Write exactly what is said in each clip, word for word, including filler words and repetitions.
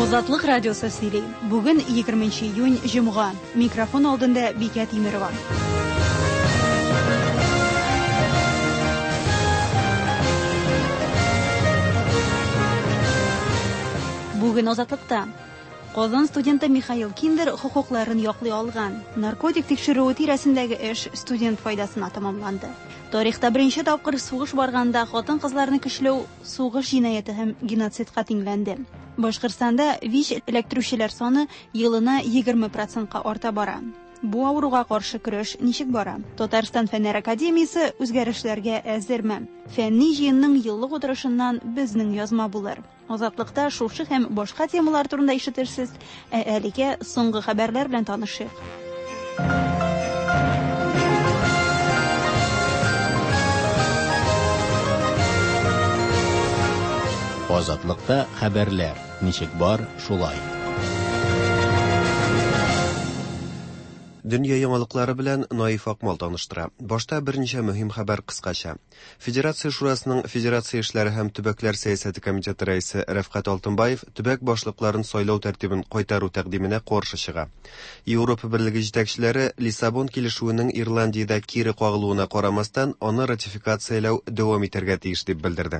Азатлык радиосы сөйли. Бүген егерменче июнь җомга. Микрофон алдында Бикә Тимерова. Бүген Азатлыкта Казан студенты Михаил Киндер хокукларын яклый алган. Наркотик тикшерүе тирәсендәге эш студент файдасына тамамланды. Тарихта беренче тапкыр сугыш барганда хатын-кызларны көчләү сугыш җинаяте һәм геноцидка тиңләнде. Башкортстанда ВИЧ эләктерүчеләр саны елына егерме процентка арта бара. Бу авыруга каршы көрәш ничек бара? Татарстан Фәннәр академиясе үзгәрешләргә әзерме? Фәнни җыенның еллык утырышыннан безнең язма булыр. Азатлыкта шушы һәм башка темалар турында ишетерсез, ә әлегә соңгы хәбәрләр белән танышыйк. Азатлыкта хәбәрләр. Ничек бар, шулай. Дөнья яңалыклары белән Наиф Акмал таныштыра. Башта берничә мөһим хәбәр кыскача. Федерация шурасының Федерация эшләре һәм төбәкләр сәясәте комитеты рәисе Рәфкать Алтынбаев төбәк башлыкларын сайлау тәртибен кайтару тәкъдименә каршы чыга. Европа Берлеге җитәкчеләре Лиссабон килешүенең Ирландиядә кире кагылуына карамастан аны ратификацияләү дәвам итәргә тиеш дип белдерде.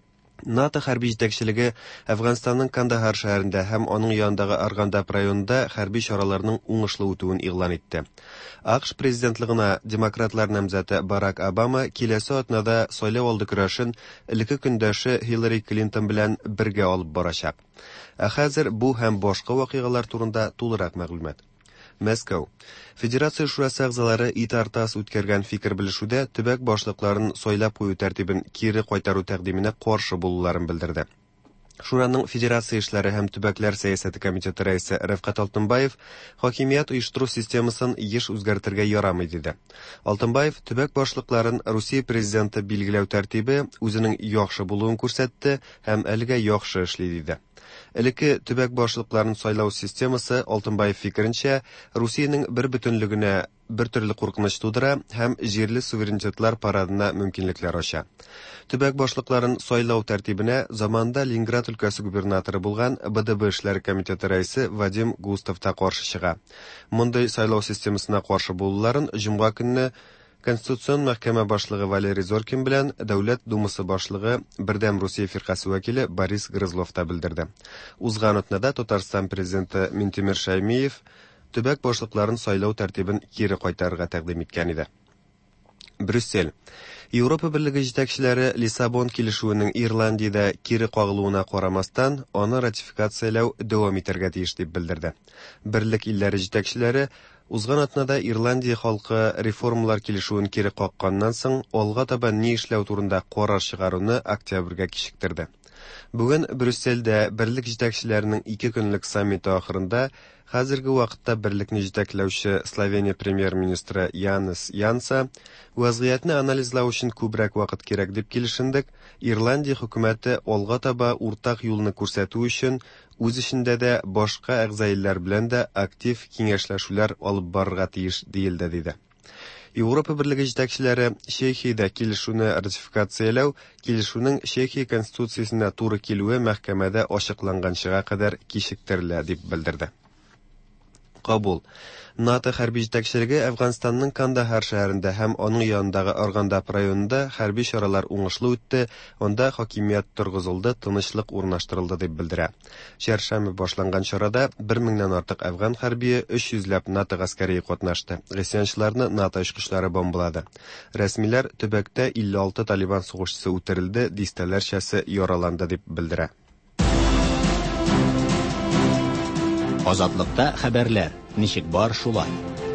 НАТО хәрби җитәкчелеге Әфганстанның Кандахар шәһәрендә һәм аның янындагы Аргандап районында хәрби чараларның уңышлы үтүен игълан итте. АКШ президентлыгына демократлар намзәте Барак Обама киләсе атнада сайлау алды көрәшен элекке көндәше Хиллари Клинтон белән бергә алып барачак. Ә хәзер бу һәм башка вакыйгалар турында тулырак мәгълүмат. Мәскәү. Федерация шурасы әгъзалары итартас үткәргән фикер белешүдә төбәк башлыкларын сайлап кую тәртибен кире кайтару тәкъдименә каршы булуларын белдерде. Шураның Федерация эшләре һәм төбәкләр сәясәте комитеты рәисе Рәфкать Алтынбаев хакимият оештыру системасын еш үзгәртергә ярамый диде. Алтынбаев төбәк башлыкларын Русия президенты билгеләү тәртибе үзенең яхшы булуын күрсәтте һәм әлегә яхшы эшли диде. Элекке төбәк башлыкларын сайлау системасы Алтынбаев фикеренчә Русиянең бер бөтенлегенә бер төрле куркыныч тудыра һәм җирле суверенитетлар парадына мөмкинлекләр ача. Төбәк башлыкларын сайлау тәртибенә заманда Ленинград өлкәсе губернаторы булган БДБ эшләре комитеты рәисе Вадим Густав та каршы чыга. Мондый сайлау системасына каршы булуларын җомга көнне Конституцион мәхкәмә башлыгы Валерий Зоркин белән Дәүләт думасы башлыгы Бердәм Русия фиркасы вәкиле Борис Грызлов та белдерде. Узган атнада Татарстан президенты Минтимер Шәймиев төбәк башлыкларын сайлау тәртибен кире кайтарырга тәкъдим иткән иде. Брюссель. Европа Берлеге җитәкчеләре Лиссабон килешүенең Ирландиядә кире кагылуына карамастан, аны ратификацияләү дәвам итәргә тиеш дип белдерде. Берлек илләре җитәкчеләре узган атнада Ирландия халкы реформалар килешүен кире какканнан соң алга таба ни эшләү турында карар чыгаруны октябрьгә кичектерде. Бүген Брюссельдә Берлек җитәкчеләренең ике көнлек саммиты ахырында хәзерге вакытта Берлекне җитәкләүче Словения премьер-министры Янис Янса вазгыятны анализлау өчен күбрәк вакыт кирәк дип килешендек. Ирландия хөкүмәте алга таба уртак юлны күрсәтү өчен үз эчендә дә башка әгъзаилләр белән дә актив киңәшләшүләр алып барырга тиеш диелде диде. Европа Берлеге җитәкчеләре Чехиядә килешүне ратификацияләү килешүнең Чехия конституциясенә туры килүе мәхкәмәдә ачыкланганчыга кадәр кичектерелә дип белдерде. Кабул. НАТО хәрби җитәкчелеге Әфганстанның Кандахар шәһәрендә һәм аның янындагы Аргандап районында хәрби чаралар уңышлы үтте, анда хакимият торгызылды, тынычлык урнаштырылды дип белдерә. Чәршәмбе башланган чарада бер меңнән артык әфган хәрбие өч йөзләп НАТО гаскәрие катнашты. Гысьянчыларны НАТО очкычлары бомбалады. Рәсмиләр төбәктә илле алты талибан сугышчысы үтерелде, дистәләрчәсе яраланды дип белдерә. Азатлыкта хәбәрләр. Ничек бар, шулай.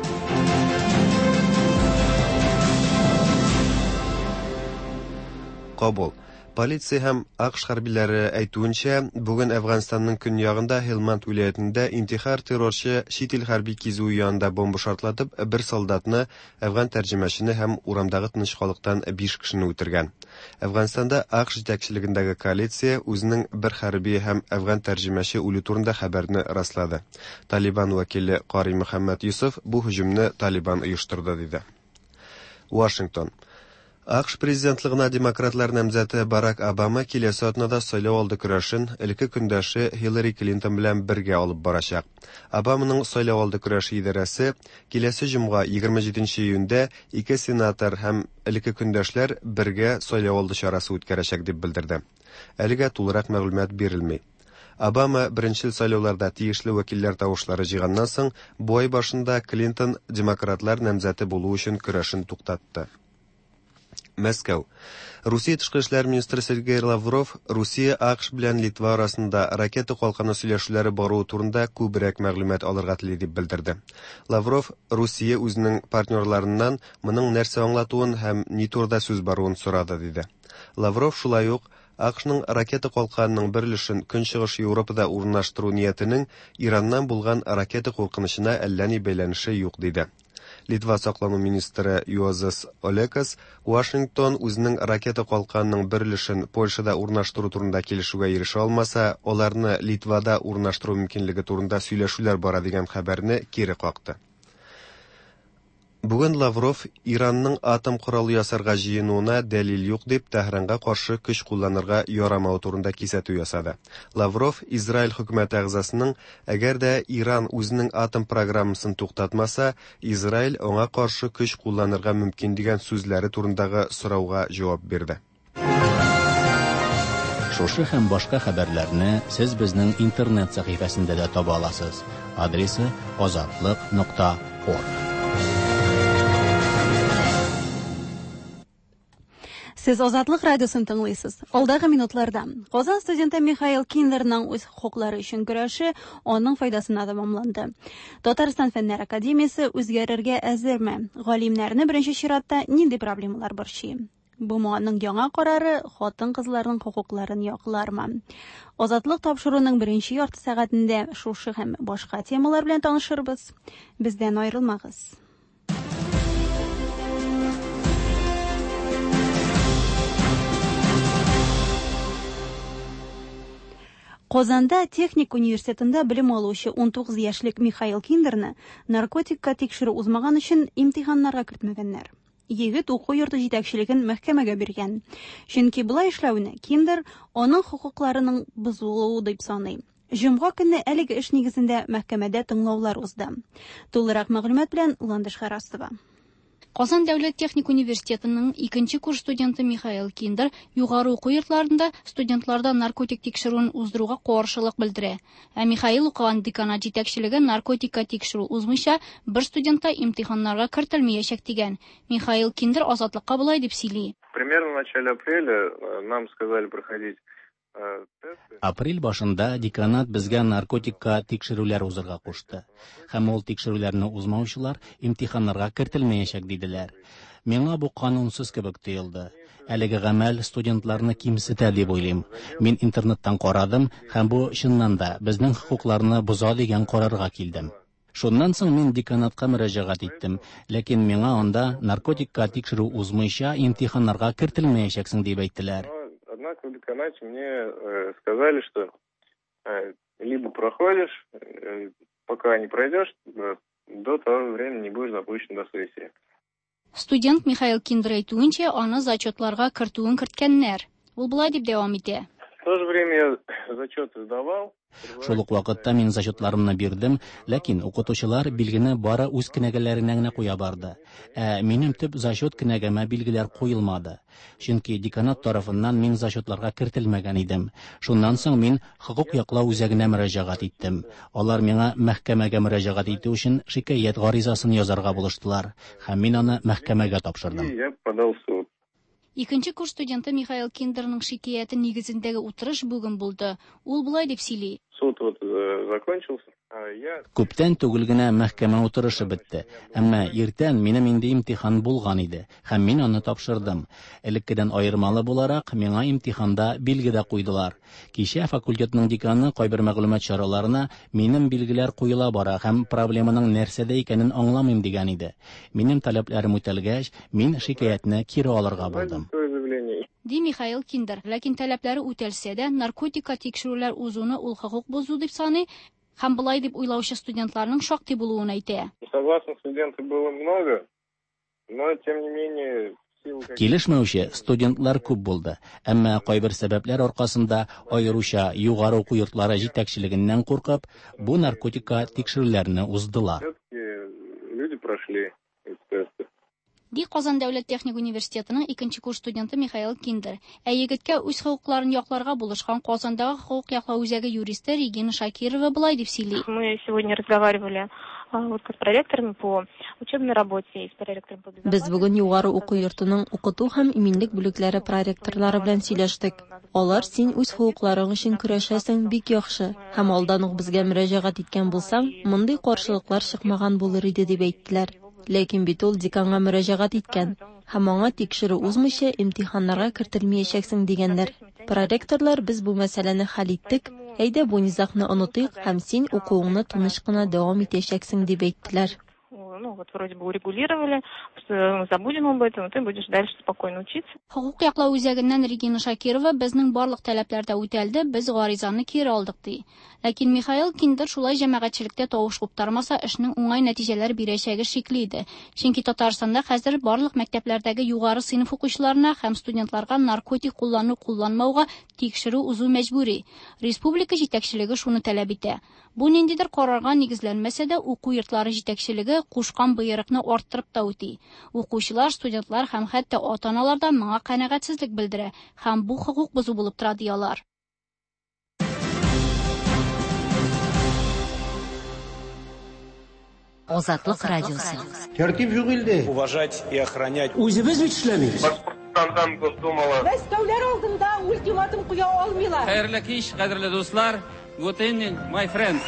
Кабул. Полиция һәм АКШ хәрбиләре әйтүенчә, бүген Әфганстанның көньягында Хелманд вилаятендә интихар террорчы чит ил хәрби кизү янында бомба шартлатып, бер солдатны, әфган тәрҗемәчене һәм урамдагы тыныч халыктан биш кешене үтергән. Әфганстанда АКШ җитәкчелегендәге коалиция үзенең бер хәрби һәм әфган тәрҗемәче үлү турында хәбәрне раслады. Талибан вәкиле Кари Мөхәммәд Юсуф бу һөҗүмне Талибан оештырды диде. Вашингтон. АКШ президентлыгына демократлар намзаты Барак Обама киләсе атнада сайлау алды көрәшен элекке көндәше Хиллари Клинтон белән бергә алып барачак. Обаманың сайлау алды көрәше идарәсе киләсе җомга егерме җиденче июньдә ике сенатор һәм элекке көндәшләр бергә сайлау алды чарасы үткәрәчәк дип белдерде. Әлегә тулырак мәгълүмат бирелми. Обама беренчел сайлауларда тиешле вәкилләр тавышлары җыйганнан соң бу ай башында Клинтон демократлар намзаты булу өчен көрәшен туктатты. Мәскәү. Русия тышкы эшләр министры Сергей Лавров Русия, АКШ белән Литва арасында ракета калканы сөйләшүләре баруы турында күбрәк мәгълүмат алырга тели дип белдерде. Лавров Русия үзенең партнерларыннан моның нәрсә аңлатуын һәм ни турыда сүз баруын сорады диде. Лавров шулай ук АКШның ракета калканының бер өлешен Көнчыгыш Европада урнаштыру ниятенең Ираннан булган ракета куркынычына әллә ни бәйләнеше юк диде. Литва саклану министры Юозас Олекас Вашингтон үзенең ракета калканының бер өлешен Польшада урнаштыру турында килешүгә ирешә алмаса, аларны Литвада урнаштыру мөмкинлеге турында сөйләшүләр бара дигән хәбәрне кире какты. Бүген Лавров Иранның атом коралы ясарга җыенуына дәлил юк дип Тәһранга каршы көч кулланырга ярамау турында кисәтү ясады. Лавров Израиль хөкүмәте әгъзасының әгәр дә Иран үзенең атом программасын туктатмаса, Израиль аңа каршы көч кулланырга мөмкин дигән сүзләре турындагы сорауга җавап бирде. Шушы һәм башка хәбәрләрне сез безнең интернет сәхифәсендә дә таба аласыз. Адресы азатлык нокта орг. Сез Азатлык радиосын тыңлыйсыз. Алдагы минутларда Казан студенты Михаил Киндерның үз хукуклары өчен көрәше аның файдасына тәмамланды. Татарстан Фәннәр академиясе үзгәрергә әзерме? Галимнәрне беренче чиратта нинди проблемалар борчый? Бу моңаның яңа карары хатын-кызларның хукукларын яклармы? Азатлык тапшыруның беренче ярты сәгатендә шушы һәм башка темалар белән танышырбыз. Бездән аерылмагыз. Казанда техник университетында белем алучы он тугыз яшьлек Михаил Киндерны наркотикка тикшерү узмаган өчен имтиханнарга кертмәгәннәр. Егет уку йорты җитәкчелеген мәхкәмәгә биргән. Чөнки булай эшләүне Киндер аның хукукларының бозулуы дип саный. Җомга көнне әлеге эш нигезендә мәхкәмәдә тыңлаулар узды. Тулырак мәгълүмат белән Ландыш Харастова. Казан дәүләт техник университетының икенче курс студенты Михаил Киндер югары уку йортларында студентларда наркотик тикшерүен уздыруга каршылык белдерә. Ә Михаил укыган деканат җитәкчелеге наркотикка тикшерү узмыйча бер студентта имтиханнарга кертелмәячәк дигән. Михаил Киндер Азатлыкка булай дип сөйли. Примерно в начале апреля нам сказали проходить Апрель башында деканат безгә наркотикка тикшерүләр узырга кушты. Һәм ул тикшерүләрне узмаучылар имтиханнарга кертелмәячәк диделәр. Миңа бу канунсыз кебек тоелды. Әлеге гамәл студентларны кимсетә дип уйлыйм. Мин интернеттан карадым һәм бу чыннан да безнең хукукларны боза дигән карарга килдем. Шуннан соң мин деканатка мөрәҗәгать иттем, ләкин миңа анда наркотикка тикшерү узмыйча имтиханнарга кертелмәячәксең дип әйттеләр. Однако в деканате мне э, сказали, что э, либо проходишь, э, пока не пройдешь, э, до того времени не будешь допущен до сессии. Студент Михаил Киндер әйтүенчә, аны зачетларга кертүен керткәннәр. Ул булай дип дәвам итә. В то же время я зачеты сдавал. Шул ук вакытта мин зачетларымны бирдем, ләкин укытучылар билгене бары үз кенәгәләренә генә куя барды. Ә минем төп зачет кенәгәмә билгеләр куелмады. Чөнки деканат тарафыннан мин зачетларга кертелмәгән идем. Шуннан соң мин хокук яклау үзәгенә мөрәҗәгать иттем. Алар миңа мәхкәмәгә мөрәҗәгать итү өчен шикаят гаризасын язарга булыштылар. Һәм мин аны мәхкәмәгә тапшырдым. Я подал в суд. Икенче курс студенты Михаил Киндерның шикаяты нигезендәге утырыш бүген булды. Ул булай дип сөйли. Суд вот э, закончился. А я... Күптән түгел генә мәхкәмә утырышы бетте. Әмма иртән минем инде имтихан булган иде. Һәм мин аны тапшырдым. Элеккедән аермалы буларак миңа имтиханда билге дә куйдылар. Кичә факультетның деканы кайбер мәгълүмат чараларына минем билгеләр куела бара һәм проблеманың нәрсәдә икәнен аңламыйм дигән иде. Минем таләпләрем үтәлгәч, мин шикаятны кире алырга булдым. Ди Михаил Киндер, ләкин таләпләре үтәлсә дә наркотикка тикшерүләр узуны ул хокук бозу дип саный һәм булай дип уйлаучы студентларның шактый булуын әйтә. Согласных студентов было много, но тем не менее Килешмәүче студентлар күп булды, әмма кайбер сәбәпләр аркасында, аеруча югары уку йортлары җитәкчелегеннән куркып, бу наркотика тикшерүләрне уздылар. Люди прошли эти тесты. Ди Казан дәүләт техник университетының икенче курс студенты Михаил Киндер. Ә егеткә үз хокукларын якларга булышкан Казандагы хокук яклау үзәге юристы Регина Шакирова булай дип сөйли. Мы сегодня разговаривали вот с проректорами по учебной работе и с проректором по безопасности. Без бүген югары уку йортының укыту һәм иминлек бүлекләре проректорлары белән сөйләштек. Алар син үз хокукларың өчен көрәшәсең бик яхшы һәм алдан ук безгә мөрәҗәгать иткән булсаң, мондый каршылыклар чыкмаган булыр иде дип әйттеләр. Ләкин бит ул деканга мөрәҗәгать иткән һәм аңа тикшерү узмыйча имтиханнарга кертелмәячәксең дигәннәр. Проректорлар без бу мәсьәләне хәл иттек, әйдә бу низакны онытыйк һәм син укуыңны тыныч кына дәвам итәчәксең дип әйттеләр. Ну вот вроде бы урегулировали, забудем об этом, ты будешь дальше спокойно учиться. Хокук яклау үзәгеннән Регина Шакирова безнең барлык таләпләрдә үтәлде, без гаризаны кире алдык ди. Ләкин Михаил Киндер шулай җәмәгатьчелектә тавыш куптармаса, эшнең уңай нәтиҗәләр бирәчәге шикле иде. Чөнки Татарстанда хәзер барлык мәктәпләрдәге югары сыйныф укучыларына һәм студентларга наркотик куллану кулланмауга тикшерү узу мәҗбүри. Республика җитәкчелеге шуны таләп итә. Бу ниндидер карарга нигезләнмәсә дә, уку йортлары җитәкчелеге кушкан боерыкны арттырып та үти. Укучылар, студентлар һәм хәтта ата-аналар да моңа канәгатьсезлек белдерә һәм бу хокук бозу булып тора диялар. Азатлык радиосы. Тәртип юк илдә. Уважать и охранять. Үзебез бит эшләмибез. Башкортстандан Госдумала. Мәскәүләр алдында ультиматум куя алмыйлар. Хәерле кич, кадерле дуслар. Good evening, my friends.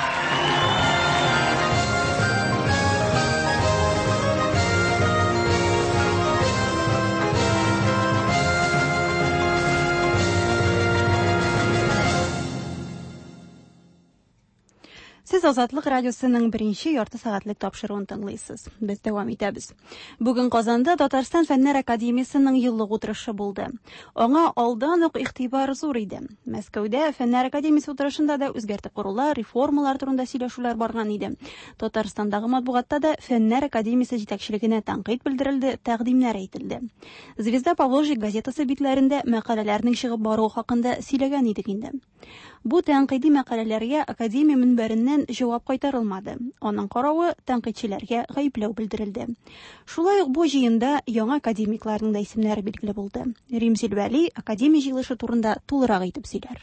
Сез Азатлык радиосының беренче ярты сәгатьлек тапшыруын тыңлыйсыз. Без дәвам итәбез. Бүген Казанда Татарстан Фәннәр академиясының еллык утырышы булды. Аңа алдан ук игътибар зур иде. Мәскәүдә Фәннәр академиясе утырышында да үзгәртеп корулар, реформалар турында сөйләшүләр барган иде. Татарстандагы матбугатта да Фәннәр академиясе җитәкчелегенә тәнкыйть белдерелде, тәкъдимнәр әйтелде. Звезда Поволжья газетасы битләрендә мәкаләләрнең чыгып баруы хакында сөйләгән идек инде. Бу тәнкыйди мәкаләләргә академия мөнбәреннән җавап кайтарылмады. Аның каравы тәнкыйтьчеләргә гаепләү белдерелде. Шулай ук бу җыенда яңа академикларның да исемнәре билгеле булды. Римзил Вәли академия җыелышы турында тулырак әйтеп сөйләр.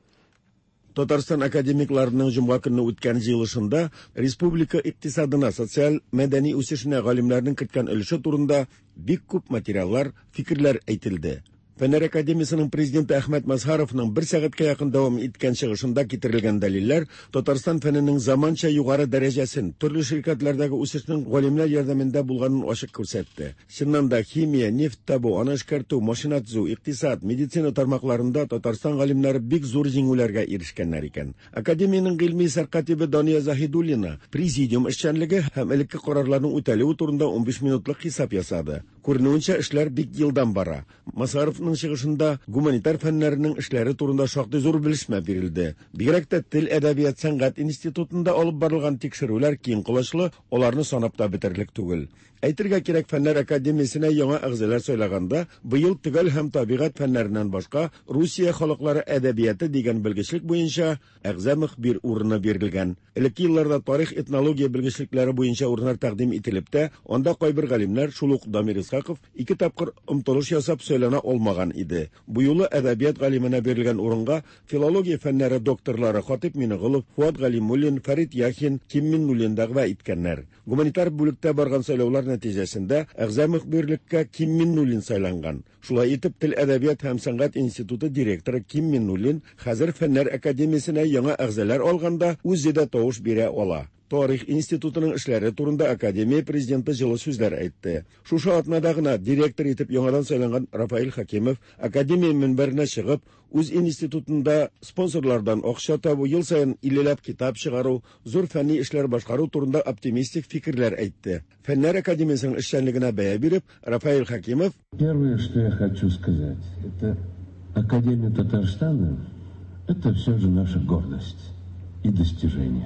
Татарстан академикларының җомга көнне үткән җыелышында республика икътисадына, социаль мәдәни үсешенә галимнәрнең керткән өлеше турында бик күп материаллар, фикерләр әйтелде. Фәннәр академиясының президенты Әхмәт Мазһаровның бер сәгатькә якын дәвам иткән чыгышында китерелгән дәлилләр Татарстан фәненең заманча югары дәрәҗәсен, төрле ширкәтләрдәге үсешнең галимнәр ярдәмендә булганын ачык күрсәтте. Чыннан да химия, нефть табу, аны эшкәртү, машина төзү, икътисад, медицина тармакларында Татарстан галимнәре бик зур җиңүләргә ирешкәннәр икән. Академиянең гыйльми сәркатибе Дания Заһидуллина президиум эшчәнлеге һәм элекке карарларның үтәлүе турында он биш минутлык хисап ясады. Күренүенчә эшләр бик елдан бара. Мазһаровның чыгышында гуманитар фәннәрнең эшләре турында шактый зур белешмә бирелде. Бигрәк тә тел, әдәбият, сәнгать институтында алып барылган тикшерүләр киң колачлы, аларны санап та бетерлек түгел. Әйтергә кирәк, Фәннәр академиясенә яңа әгъзалар сайлаганда, быел төгәл һәм табигать фәннәреннән башка Русия халыклары әдәбияты дигән белгечлек буенча әгъза мөхбир урыны бирелгән. Элекке елларда тарих, этнология белгечлекләре буенча урыннар тәкъдим ителеп тә, анда кайбер галимнәр, шул ук Дамир Исхаков, ике тапкыр омтылыш ясап сөйләнә алмаган иде. Бу юлы әдәбият галименә бирелгән урынга филология фәннәре докторлары Хатип Мингылов, Фуат Галимуллин, Фарид Яхин, Ким Миннуллин дәгъва иткәннәр. Гуманитар бүлектә барган сайлаулар нәтиҗәсендә әгъза мөхбирлеккә Ким Миннуллин сайланган. Шулай итеп, Тел, әдәбият һәм сәнгать институты директоры Ким Миннуллин хәзер Фәннәр академиясенә яңа әгъзалар алганда үзе дә тавыш бирә ала. Тарих институтының эшләре турында академия президенты җылы сүзләр әйтте. Шушы атнада гына директор итеп яңадан сайланган Рафаил Хакимов академия мөнбәренә чыгып, үз институтында спонсорлардан акча табу, ел саен иллеләп китап чыгару, зур фәнни эшләр башкару турында оптимистик фикерләр әйтте. Фәннәр академиясының эшчәнлегенә бәя биреп, Рафаил Хакимов: Первое, что я хочу сказать, это Академия Татарстана, это все же наша гордость и достижение.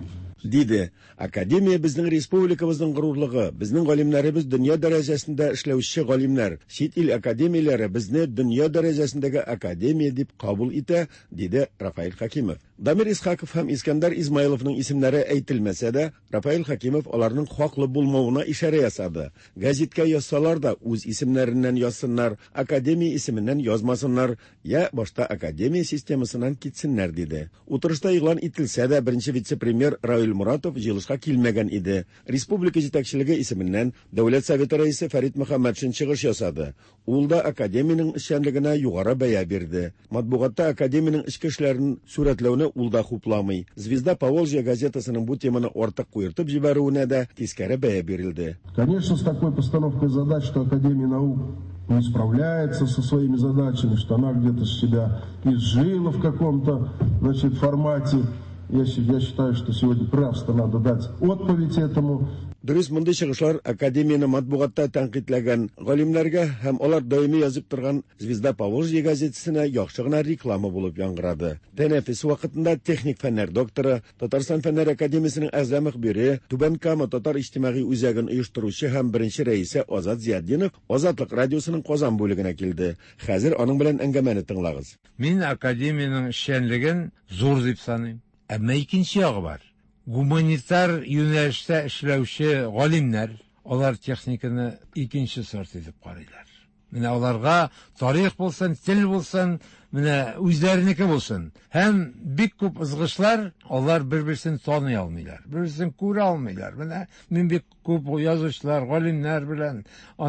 Диде. Академия безнең республикабызның горурлыгы, безнең галимнәребез дөнья дәрәҗәсендә эшләүче галимнәр. Чит ил академияләре безне дөнья дәрәҗәсендәге академия дип кабул итә, диде Рафаил Хакимов. Дамир Исхаков һәм Искәндәр Измайловның исемнәре әйтелмәсә дә, Рафаил Хакимов аларның хаклы булмавына ишарә ясады. Газеткә язсалар да үз исемнәреннән язсыннар, академия исеменнән язмасыннар, я башта академия системасыннан китсеннәр, диде. Утырышта игълан ителсә дә, беренче вице-премьер Равил Муратов җыелышка килмәгән иде. Республика җитәкчелеге исеменнән Дәүләт Советы рәисе Фәрит Мөхәммәтшин чыгыш ясады. Ул да академиянең эшчәнлегенә югары бәя бирде. Матбугатта академиянең эчке эшләрен сурәтләүне ул да хупламый. Звезда Поволжья газетасының бу теманы артык куертып җибәрүенә дә тискәре бәя бирелде. Конечно, с такой постановкой задач, что Академия наук не справляется со своими задачами, что она где-то себя изжила в каком-то, значит, формате. Я, я считаю, что сегодня просто надо дать отповедь этому. Дөрес, мондый чыгышлар академияны матбугатта тәнкыйтьләгән галимнәргә һәм алар даими язып торган Звезда Поволжья газетасына яхшы гына реклама булып яңгырады. Тәнәфис вакытында техник фәннәр докторы, Татарстан фәннәр академиясының әгъза мөхбире, Түбән Кама татар иҗтимагый үзәген оештыручы һәм беренче рәисе Азат Зияддинов Азатлык радиосының Казан бүлегенә килде. Хәзер аның белән әңгәмәне тыңлагыз. Мин академияның эшчәнлеген зур дип саныйм. Әмма икенче ягы бар. Гуманитар юнәлештә эшләүче галимнәр, алар техниканы икенче сорт итеп карыйлар. Менә аларга тарих булсын, тел булсын, менә үзләренеке булсын. Һәм бик күп ызгышлар, алар бер-берсен таный алмыйлар, бер-берсен күрә алмыйлар. Менә мин бик күп язучылар, галимнәр белән,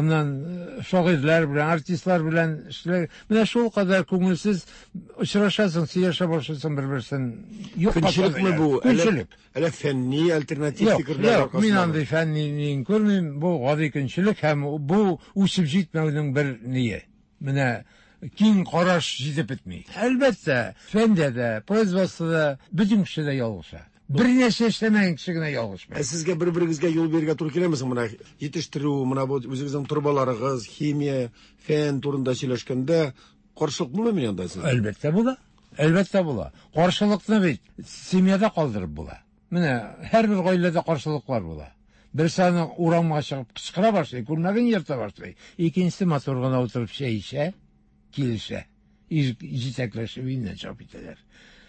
аннан шагыйрьләр белән, артистлар белән эшләр. Менә шул кадәр күңелсез очрашасың, сөйләшә башлыйсың бер-берсен. Көнчелекме бу? Әле фәнни альтернатив фикерләр аркасында. Мин андый фәнни күрмим. Бу гади көнчелек һәм бу үсеп җитмәүнең бер ние. Менә киң караш җитеп бетми. Әлбәттә, фәндә дә, производствода бөтен кеше дә ялгыша. Бер нәрсә эшләмәгән кеше генә ялгышмый. Ә сезгә бер-берегезгә юл бирергә туры киләме соң менә җитештерү, менә бу үзегезнең турбаларыгыз, химия, фән турында сөйләшкәндә каршылык булмый анда сезгә? Әлбәттә була. Әлбәттә була. Каршылыкны бит семьяда калдырып була. Менә һәрбер гаиләдә каршылыклар була. Берсәне урамга чыгып кычкыра башлый, күрмәгән йөртә башлый. Икенчесе матур гына утырып чәй эчә, килешә. Җитәкләшеп инде чыгып китәләр.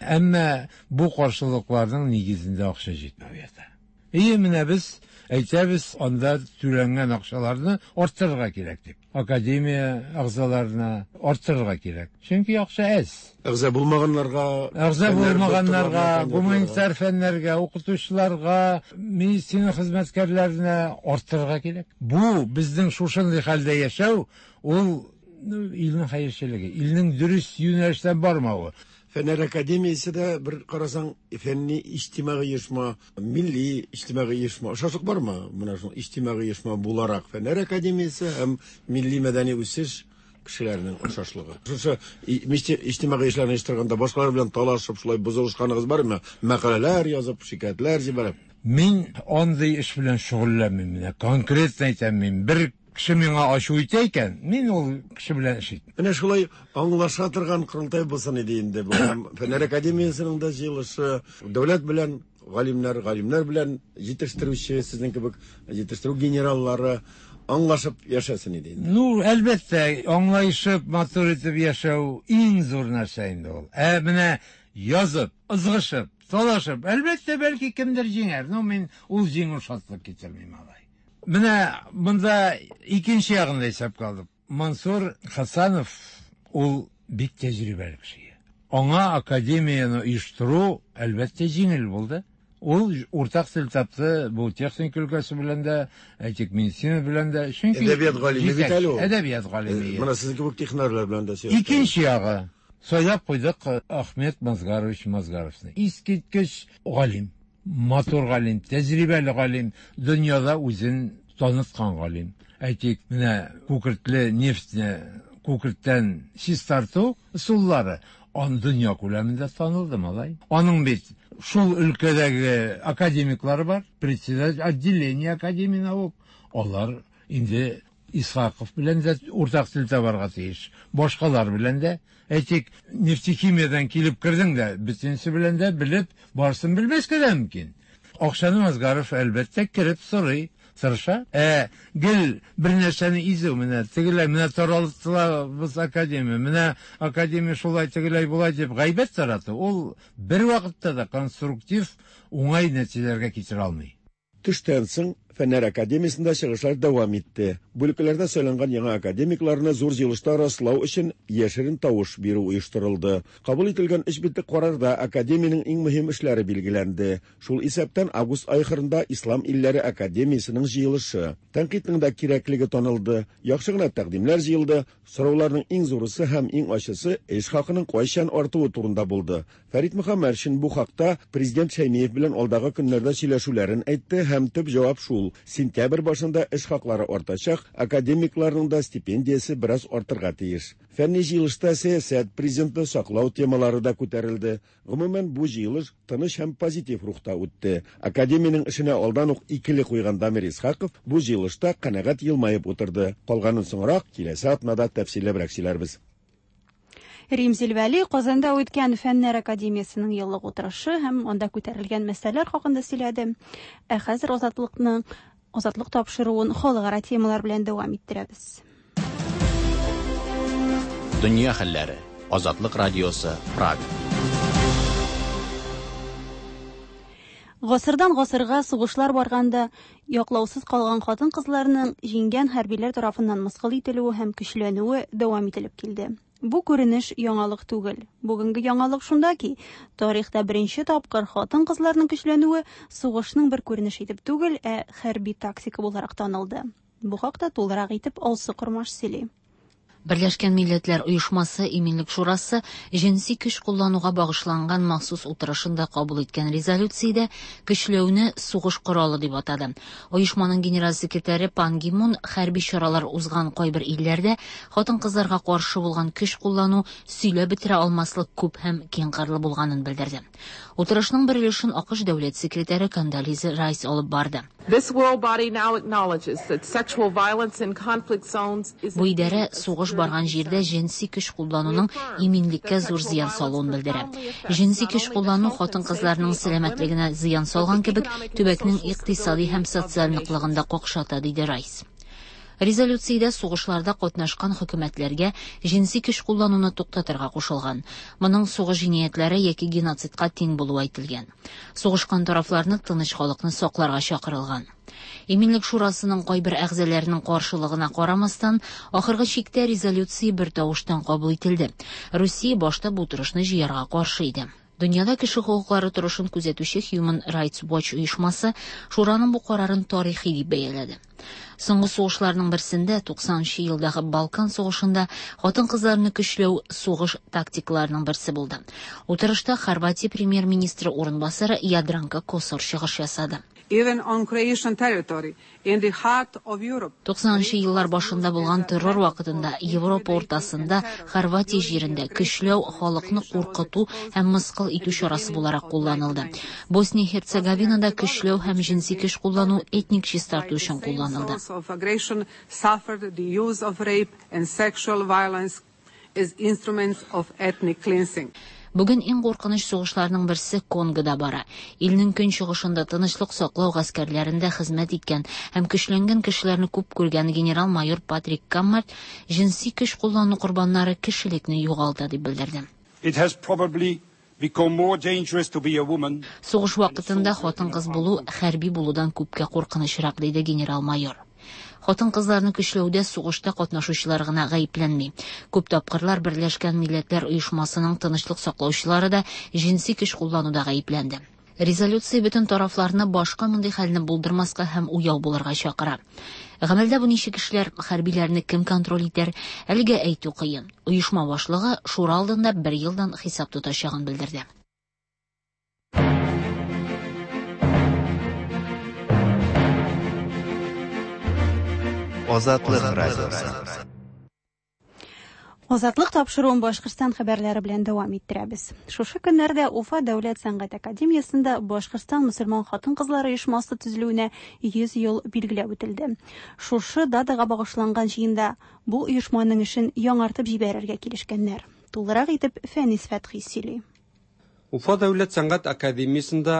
Әмма бу каршылыкларның нигезендә акча җитмәү ята. И менә без әйтәбез, анда түләнгән акчаларны арттырырга кирәк дип. Академия әгъзаларына арттырырга кирәк. Чөнки акча әз. Әгъза булмаганнарга, әгъза булмаганнарга, гуманитар фәннәргә, укытучыларга, медицина хезмәткәрләренә арттырырга кирәк. Бу безнең шушындый хәлдә яшәү, ул илнең хәерчелеге, илнең дөрес юнәлештән бармавы. Фәннәр академиясе дә бер карасаң фәнни иҗтимагый оешма, милли иҗтимагый оешма, шашлык бармы? Менә шул иҗтимагый оешма буларак Фәннәр академиясе һәм милли мәдәни үсеш кешеләренең охшашлыгы. Шушы иҗтимагый эшләрне оештырганда башкалар белән талашып, шулай бозылышканыгыз бармы? Мәкаләләр язып, шикаятьләр җибәреп. Мин андый эш белән шөгыльләнмим. Конкрет әйтәм, мин бер кеше миңа ачу итә икән, мин ул кеше белән эш итмим. Менә шулай аңлаша торган курултай булсын иде инде бу. Фәннәр академиясының да җыелышы, дәүләт белән галимнәр, галимнәр белән җитештерүче, сезнең кебек җитештерү генераллары аңлашып яшәсен иде инде. Ну, әлбәттә, аңлашып, матур итеп яшәү иң зур нәрсә инде ул. Ә менә язып, ызгышып, талашып, әлбәттә, бәлки кемдер җиңәр. Ну, мин ул җиңү шатлык китермим алай. Менә монда икенче ягын да исәпкә алдым. Мансур Хасанов ул бик тәҗрибәле кеше. Аңа академияны оештыру әлбәттә җиңел булды. Ул уртак тел тапты, бу техник өлкәсе белән дә, әйтик, медицина белән дә. Әдәбият галиме бит әле ул. Әдәбият галиме. Менә сезнең кебек технарлар белән дә сөйләште. Икенче ягы. Сайлап куйдык Ахмет Мазгарович Мазгаровны. Искиткеч галим, матур галим, тәҗрибәле галим, дөньяда үзен таныткан галим. Әйтик, менә күкертле нефтне күкерттән сис тарту ысуллары ан дөнья күләмендә танылды малай. Аның бит шул өлкәдәге академиклары бар, председатель отделения академия наук. Алар инде Исхаков белән дә уртак тел табарга тиеш. Башкалар белән дә, әйтик, нефтехимиядан килеп кирдең дә, бөтенсе белән дә белеп, барсын белмәскә дә мөмкин. Акчаны Азгаров әлбәттә кереп сорый. Сырша. Ә гел бер нәрсәне изү менә тегеләр менә таралыштылабыз академия. Менә академия шулай тегеләй була дип гайбәт тараты. Ул бер вакытта да конструктив уңай нәтиҗәләргә китерә алмый. Төштән соң Фәннәр академиясында чыгышлар дәвам итте. Бүлекләрдә сөйләнгән яңа академикларны зур җыелышта раслау өчен яшерен тавыш бирү оештырылды. Кабул ителгән эш битлек карарда академиянең иң мөһим эшләре билгеләнде. Шул исәптән август айхырында Ислам илләре академиясының җыелышы. Тәнкыйтьнең дә кирәклеге танылды. Яхшы гына тәкъдимнәр җыелды. Сорауларның иң зурысы һәм иң ачысы эш хакының кайчан артуы турында булды. Фәрит Мөхәммәтшин бу хакта президент Шәймиев белән алдагы көннәрдә сөйләшүләрен әйтте һәм төп җавап шул: сентябрь башында эш хаклары артачак, академикларның да стипендиясе бераз артырга тиеш. Фәнни җыелышта сәясәт, президентны саклау темалары да күтәрелде. Гомумән бу җыелыш тыныч һәм позитив рухта үтте. Академиянең эшенә алдан ук икеле куйган Дамир Исхаков бу җыелышта канәгать елмаеп утырды. Калганын соңрак киләсе атнада тәфсилләбрәк сөйләрбез. Рим Зилвәли Казанда үткән Фәннәр академиясының еллык утырышы һәм анда күтәрелгән мәсьәләләр хакында сөйләде. Ә хәзер азатлыкның азатлык тапшыруын халыкара темалар белән дәвам иттерәбез. Дөнья хәлләре. Азатлык радиосы, Прага. Гасырдан гасырга сугышлар барганда яклаусыз калган хатын-кызларның җиңгән хәрбиләр тарафыннан мыскыл ителүе һәм көчләнүе дәвам ителеп килде. Бу күренеш яңалык түгел. Бүгенге яңалык шунда ки, тарихта беренче тапкыр хатын-кызларның көчләнүе сугышның бер күренеше итеп түгел, ә хәрби тактика буларак танылды. Бу хакта тулырак итеп Алсы Кормаш сөйли. Берләшкән Милләтләр оешмасы Иминлек шурасы җинси көч куллануга багышланган махсус утырышында кабул иткән резолюциядә көчләүне сугыш коралы дип атады. Оешманың генераль секретаре Пан Ги Мун хәрби чаралар узган кайбер илләрдә хатын-кызларга каршы булган көч куллану сөйләп бетерә алмаслык күп һәм киң кырлы булганын белдерде. Утырышның бер өлешен АКШ дәүләт секретаре Кондолиза Райс алып барды. Бу идарә сугыш барган җирдә җинси көч куллануның иминлеккә зур зыян салуын белдерә. Җинси көч куллану хатын-кызларның сәламәтлегенә зыян салган кебек, төбәкнең икътисади һәм социаль ныклыгын да какшата, диде Райс. Резолюциядә сугышларда катнашкан хөкүмәтләргә җинси көч куллануны туктатырга кушылган. Моның сугыш җинаятләре яки геноцидка тиң булуы әйтелгән. Сугышкан тарафларны тыныч халыкны сакларга чакырылган. Иминлек шурасының кайбер әгъзаләренең каршылыгына карамастан, ахыргы чиктә резолюция бер тавыштан кабул ителде. Русия башта бу турышны җыярга каршы иде. Дөньяда кеше хукуклары турышын күзәтүче Human Rights Watch оешмасы шураның бу карарын тарихи дип бәяләде. Соңгы сугышларның берсендә туксанынчы елдагы Балкан сугышында хатын-кызларны көчләү сугыш тактикаларының берсе булды. Утырышта Хорватия премьер-министры урынбасары Ядранка Косор чыгыш ясады. туксанынчы еллар башында булган террор вакытында Европа уртасында Хорватия җирендә көчләү, халыкны куркыту һәм мыскыл итү чарасы буларак кулланылды. Босния-Херцеговинада көчләү һәм җинси көч куллану этник чистарту өчен кулланылды. Бүген иң куркыныч сугышларның берсе Конгода бара. Илнең көнчыгышында тынычлык саклау гаскәрләрендә хезмәт иткән һәм көчләнгән кешеләрне күп күргән генерал-майор Патрик Каммарт җинси көч куллану курбаннары кешелекне югалта дип белдерде. Сугыш вакытында хатын-кыз булу хәрби булудан күпкә куркынычрак, диде генерал-майор. Хатын-кызларны көчләүдә сугышта катнашучылар гына гаепләнми. Күп тапкырлар Берләшкән Милләтләр оешмасының тынычлык саклаучылары да җинси көч куллануда гаепләнде. Резолюция бөтен тарафларны башка мондый хәлне булдырмаска һәм уяу булырга чакыра. Гамәлдә бу ничек эшләр, хәрбиләрне кем контроль итәр, әлегә әйтү кыен. Оешма башлыгы шура алдында бер елдан хисап тотачагын белдерде. Азатлык радиосы. Азатлык тапшыруын Башкортстан хәбәрләре белән дәвам иттерәбез. Шушы көннәрдә Уфа дәүләт сәнгать академиясендә Башкортстан мөселман хатын-кызлары оешмасы төзелүенә йөз ел билгеләп үтелде. Шушы датага багышланган җыенда бу оешманың эшен яңартып җибәрергә килешкәннәр. Тулырак итеп Фәнис Фәтхи сөйли. Уфа дәүләт сәнгать академиясендә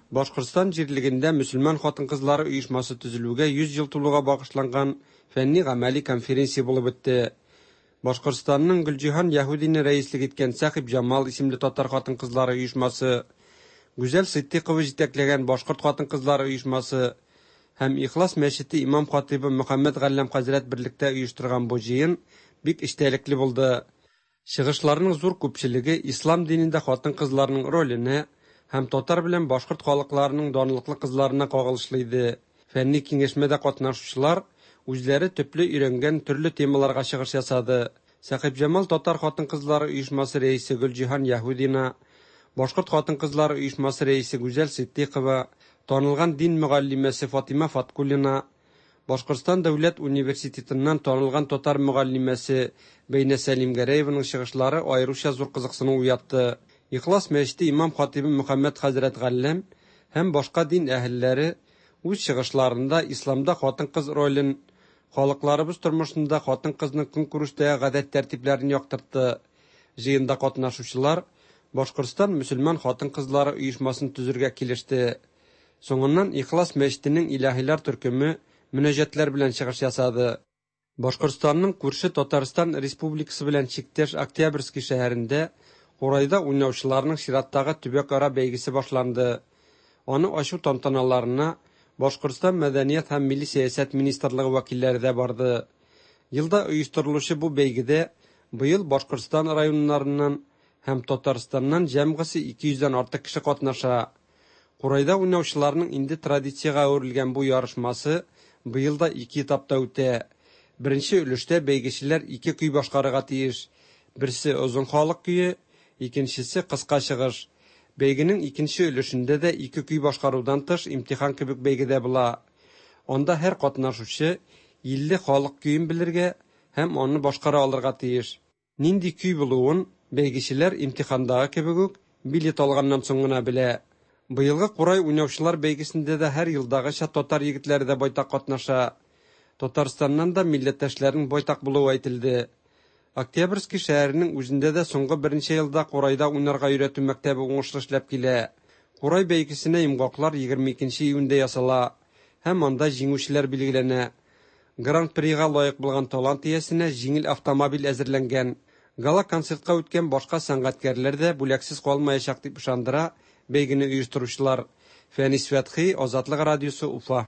Башкортстан җирлегендә мөселман хатын-кызлары оешмасы төзелүгә йөз ел тулуга багышланган фәнни-гамәли конференция булып үтте. Башкортстанның Гөлҗиһан Яһудина рәислек иткән Сахиб Җамал исемле татар хатын-кызлары оешмасы, Гүзәл Сыддыйкова җитәкләгән башкорт хатын-кызлары оешмасы һәм Ихлас мәчете имам хатибы Мөхәммәд Галләм хәзрәт берлектә оештырган бу җыен бик эчтәлекле булды. Чыгышларның зур күпчелеге ислам динендә хатын-кызларның роленә һәм татар белән башкорт халыкларының данлыклы кызларына кагылышлы иде. Фәнни киңәшмәдә катнашучылар үзләре төпле өйрәнгән төрле темаларга чыгыш ясады. Сахиб Җамал татар хатын-кызлары оешмасы рәисе Гөлҗиһан Яһудина, башкорт хатын-кызлары оешмасы рәисе Гүзәл Сыддыйкова, танылган дин мөгаллимәсе Фатима Фаткуллина, Башкортстан дәүләт университетыннан танылган татар мөгаллимәсе Бәйнә Сәлим Гәрәеваның чыгышлары аеруча зур кызыксыну уятты. Ихлас мәчете имам хатибы Мөхәммәд хәзрәт Галләм һәм башка дин әһелләре үз чыгышларында исламда хатын-кыз ролен, халыкларыбыз тормышында хатын-кызның көнкүрештәге гадәт тәртипләрен яктыртты. Җыенда катнашучылар Башкортстан мөселман хатын-кызлары оешмасын төзергә килеште. Соңыннан Ихлас мәчетенең илаһилар төркеме мөнәҗәтләр белән чыгыш ясады. Башкортстанның күрше Татарстан Республикасы белән чиктәш Октябрьский шәһәрендә Курайда уйнаучыларның чираттагы төбәк-ара бәйгесе башланды. Аны ачу тантаналарына Башкортстан мәдәният һәм милли сәясәт министрлыгы вәкилләре дә барды. Елда оештырылучы бу бәйгедә быел Башкортстан районнарыннан һәм Татарстаннан җәмгысе ике йөздән артык кеше катнаша. Курайда уйнаучыларның инде традициягә әверелгән бу ярышмасы быел да ике этапта үтә. Беренче өлештә бәйгечеләр ике көй башкарырга тиеш. Берсе озын халык көе, икенчесе кыска чыгыш. Бәйгенең икенче өлешендә дә ике көй башкарудан тыш имтихан кебек бәйгедә була. Анда һәр катнашучы илле халык көен белергә һәм аны башкара алырга тиеш. Нинди көй булуын бәйгечеләр имтихандагы кебек үк билет алганнан соң гына белә. Быелгы Курай уйнаучылар бәйгесендә дә һәр елдагыча татар егетләре дә байтак катнаша. Татарстаннан да милләттәшләрнең байтак булуы әйтелде. Октябрьский шәһәренең үзендә дә соңгы беренче елда Курайда уйнарга өйрәтү мәктәбе уңышлы эшләп килә. Курай бәйгесенә имгаклар егерме икенче июньдә ясала һәм анда җиңүчеләр билгеләнә. Гран-прига лаек булган талант иясенә җиңел автомобиль әзерләнгән. Гала-концертка үткән башка сәнгатькәрләр дә бүләксез калмаячак дип ышандыра бәйгене оештыручылар. Фәнис Фәтхи, Азатлык радиосы, Уфа.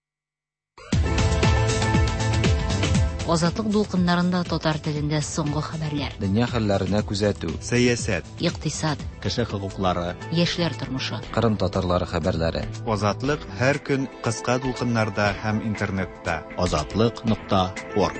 Азатлык дулкыннарында татар телендә соңгы хәбәрләр. Дөнья хәлләренә күзәтү, сәясәт, икътисад, кеше хокуклары, яшьләр тормышы, Кырым татарлары хәбәрләре. Азатлык һәр көн кыска дулкыннарда һәм интернетта. азатлык нокта орг.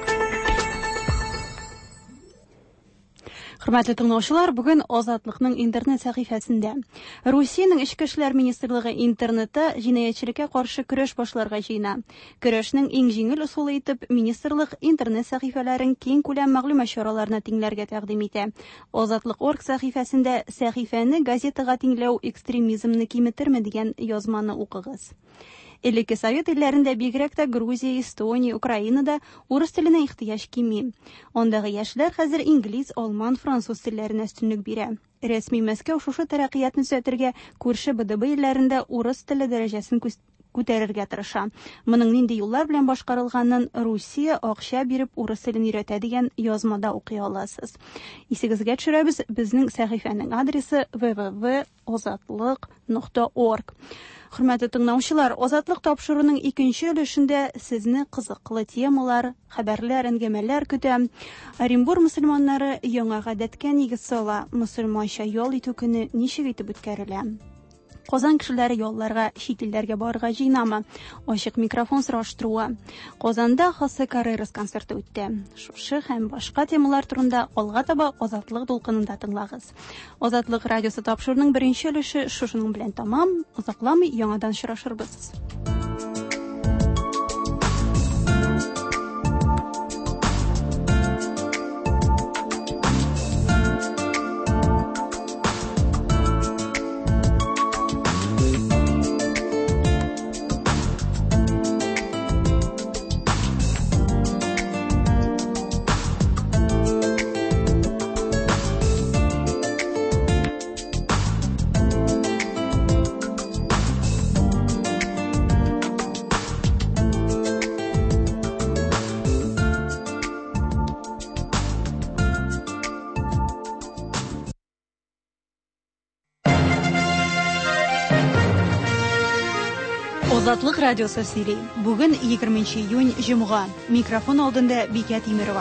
Хөрмәтле тыңлаучылар, бүген Азатлыкның интернет сәхифәсендә Русиянең Эчке эшләр министрлыгы интернетта җинаятьчелеккә каршы көрәш башларга җыена. Көрәшнең иң җиңел усулы итеп министрлык интернет сәхифәләрен киң күләм мәгълүмат чараларына тиңләргә тәкъдим итә. Азатлык точка орг сәхифәсендә сәхифәне газетага тиңләү экстремизмны киметерме дигән язманы укыгыз. Элекке Совет илләрендә бигрәк тә Грузия, Эстония, Украинада урыс теленә ихтыяҗ кими. Андагы яшьләр хәзер инглиз, алман, француз телләренә өстенлек бирә. Рәсми Мәскәү шушы тәрәккыятны төзәтергә күрше БДБ илләрендә урыс теле дәрәҗәсен күтәрергә тырыша. Моның нинди юллар белән башкарылганын Русия акча биреп урыс телен өйрәтә дигән язмада укый аласыз. Исегезгә төшерәбез, безнең сәхифәнең адресы дабл ю дабл ю дабл ю точка азатлык точка орг. Хөрмәтле тыңлаучылар, Азатлык тапшыруның икенче өлешендә сезне кызыклы темалар, хәбәрләр, әңгәмәләр көтә. Оренбур мөселманнары яңа гадәткә нигез сала. Мөселманча ял итү көне ничек итеп үткәрелә? Казан кешеләре ялларга, чит илләргә барырга җыенамы? Ачык микрофон сораштыруы. Казанда Хосе Каррерас концерты үтте. Шушы һәм башка темалар турында алга таба Азатлык дулкынында тыңлагыз. Азатлык радиосы тапшыруның беренче өлеше шушының белән тамам. Озакламый яңадан очрашырбыз. Азатлык радиосы сөйли. Бүген егерменче июнь җомга. Микрофон алдында Бикә Тимерова.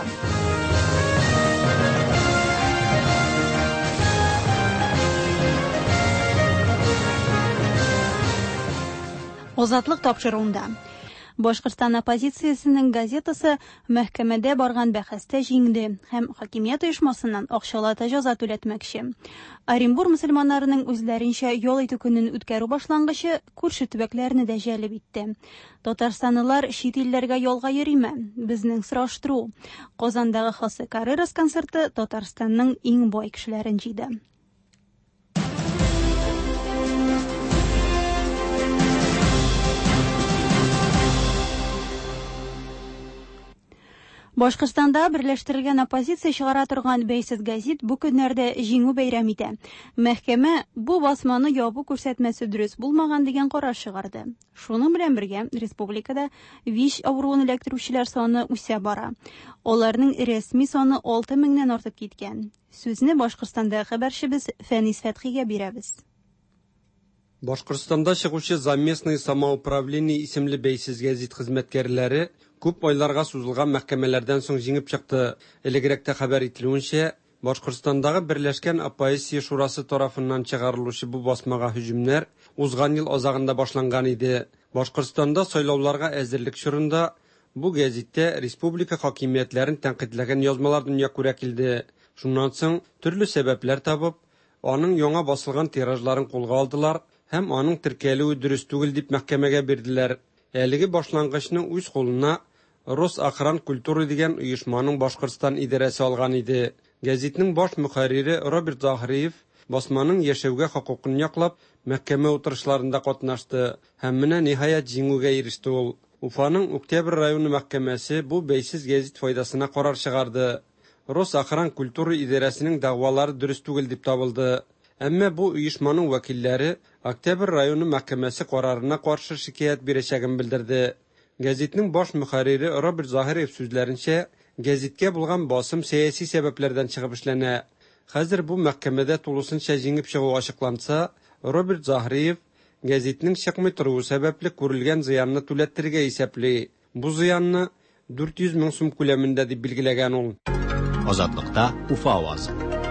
Азатлык тапшыруында. Башкортстан оппозициясенең газетасы мәхкәмәдә барган бәхәстә җиңде һәм хакимият оешмасыннан акчалата җәза түләтмәкче. Оренбур мөселманнарының үзләренчә ял итү көнен үткәрү башлангычы күрше төбәкләрне дә җәлеп итте. Татарстанлылар чит илләргә ялга йөриме? Безнең сораштыру. Казандагы Хасы Карырас концерты Татарстанның иң бай кешеләрен җыйды. Башкортстанда берләштерелгән оппозиция чыгара торган бәйсез газет бу көннәрдә җиңү бәйрәм итә. Мәхкәмә бу басманы ябу күрсәтмәсе дөрес булмаган дигән карар чыгарды. Шуның белән бергә республикада ВИЧ авыруын эләктерүчеләр саны үсә бара. Аларның рәсми саны алты меңнән артып киткән. Сүзне Башкортстанда хәбәрчебез Фәнис Фәтхигә бирәбез. Башкортстанда чыгучы «Заместное самоуправление» исемле бәйсез газет хезмәткәрләре күп айларга сузылган мәхкәмәләрдән соң җиңеп чыкты. Элегрәктә хәбәр ителүенчә, Башкортстандагы Берләшкән оппозиция шурасы тарафыннан чыгарылучы бу басмага һөҗүмнәр узган ел азагында башланган иде. Башкортстанда сайлауларга әзерлек чорында бу газетта республика хакимиятләрен тәнкыйтьләгән язмалар дөнья күрә килде. Шуннан соң төрле сәбәпләр табып, аның яңа басылган тиражларын кулга алдылар һәм аның теркәлүе дөрес түгел дип мәхкәмәгә бирделәр. Әлеге башлангычны үз кулына Росахран культура дигән оешманың Башкортстан идарәсе алган иде. Газетның баш мөхәррире Роберт Захариев басманың яшәүгә хокукын яклап мәхкәмә утырышларында катнашты һәм менә ниһаять җиңүгә иреште ул. Уфаның Октябрь районы мәхкәмәсе бу бәйсез газет файдасына карар чыгарды. Росахран культура идарәсенең дәгъвалары дөрес түгел дип табылды. Әмма бу оешманың вәкилләре Октябрь районы мәхкәмәсе карарына каршы шикаят бирәчәген белдерде. Газетның баш мөхәррире Роберт Захариев сүзләренчә, газеткә булган басым сәяси сәбәпләрдән чыгып эшләнә. Хәзер бу мәхкәмәдә тулысынча җиңеп чыгу ачыкланса, Роберт Захариев газетның чыкмый торуы сәбәпле күрелгән зыянны түләтергә исәпли. Бу зыянны дүрт йөз мең сум күләмендә дип билгеләгән ул. Азатлыкта Уфа авазы.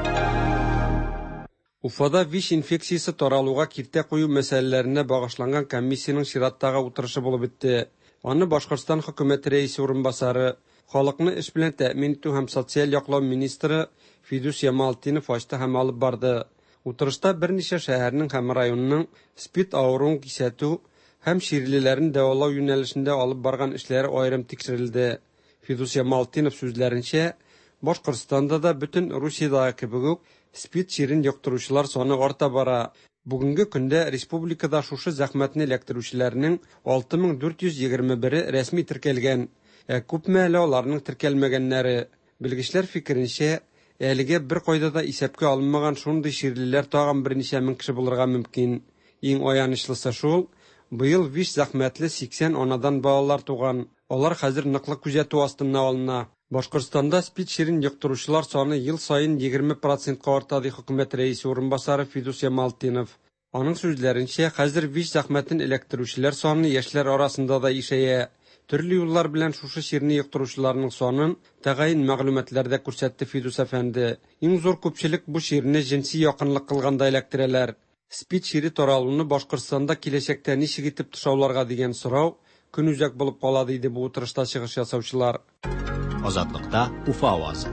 Уфада ВИЧ инфекциясе таралуга киртә кую мәсьәләләренә багышланган комиссияның чираттагы утырышы булып үтте. Аны Башкортстан хөкүмәте рәисе урынбасары, халыкны эш белән тәэмин итү һәм социаль яклау министры Фидус Ямалтдинов ачты һәм алып барды. Утырышта берничә шәһәрнең һәм районның СПИД авыруын кисәтү һәм ширлеләрен дәвалау юнәлешендә алып барган эшләре аерым тикшерелде. Фидус Ямалтдинов сүзләренчә, Башкортстанда да бөтен Русиядагы кебек үк СПИД ширин яктыручылар саны арта бара. Бүгенге көндә республикада шушы зәхмәтне эләктерүчеләрнең алты мең дүрт йөз егерме бире рәсми теркәлгән. Ә күпме әле аларның теркәлмәгәннәре. Белгечләр фикеренчә, әлегә бер кайда да исәпкә алынмаган шундый ширлеләр тагын берничә мең кеше булырга мөмкин. Иң аянычлысы шул, быел ВИЧ зәхмәтле сиксән анадан балалар туган. Алар хәзер ныклы күзәтү астына алына. Башкортстанда СПИД ширин яктыручылар саны ел сайын егерме процентка арта ди хөкүмәт рәисе урынбасары Фидус Ямалтдинов. Аның сүзләренчә, хәзер ВИЧ зәхмәтен эләктерүчеләр саны яшьләр арасында да ишәя. Төрле юллар белән шушы ширни яктыручыларның санын тәгаен мәгълүматларда күрсәтте Фидус әфәнде. Иң зур күпчелек бу ширне җинси якынлык кылганда эләктерәләр. СПИД шире таралуны Башкортстанда киләчәктә ничек итеп тышауларга дигән сорау көнүзәк булып кала диде бу утырышта чыгыш ясаучылар. Азатлыкта Уфа авазы.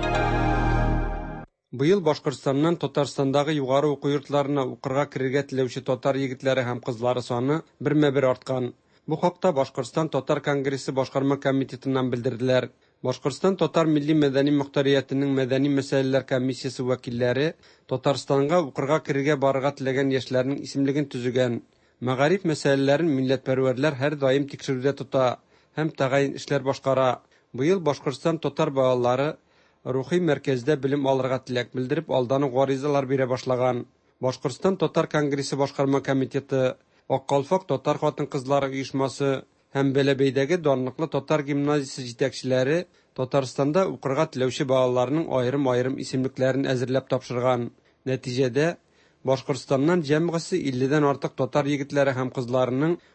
Быел Башкортстаннан Татарстандагы югары уку йортларына укырга кирергә теләүче татар егетләре һәм кызлары саны бермә-бер арткан. Бу хакта Башкортстан Татар конгрессы башкарма комитетыннан белдерделәр. Башкортстан Татар милли мәдәни мөхтәриятының мәдәни мәсьәләләр комиссиясе вәкилләре Татарстанга укырга кирергә барырга теләгән яшьләрнең исемлеген төзегән. Мәгариф мәсьәләләрен милләтпәрвәрләр һәр даим тикшерүдә тота һәм тәгаен эшләр башкара. Быел Башкортстан татар балалары рухи мәркәздә белем алырга теләк белдереп, алдан ук гаризалар бирә башлаган. Башкортстан Татар конгрессы башкарма комитеты, Аккалфак татар хатын-кызлары оешмасы һәм Бәләбәйдәге данлыклы татар гимназиясе җитәкчеләре Татарстанда укырга теләүче балаларның аерым-аерым исемлекләрен әзерләп тапшырган. Нәтиҗәдә Башкортстаннан җәмгысе илледән артык татар егетләре һәм кызларының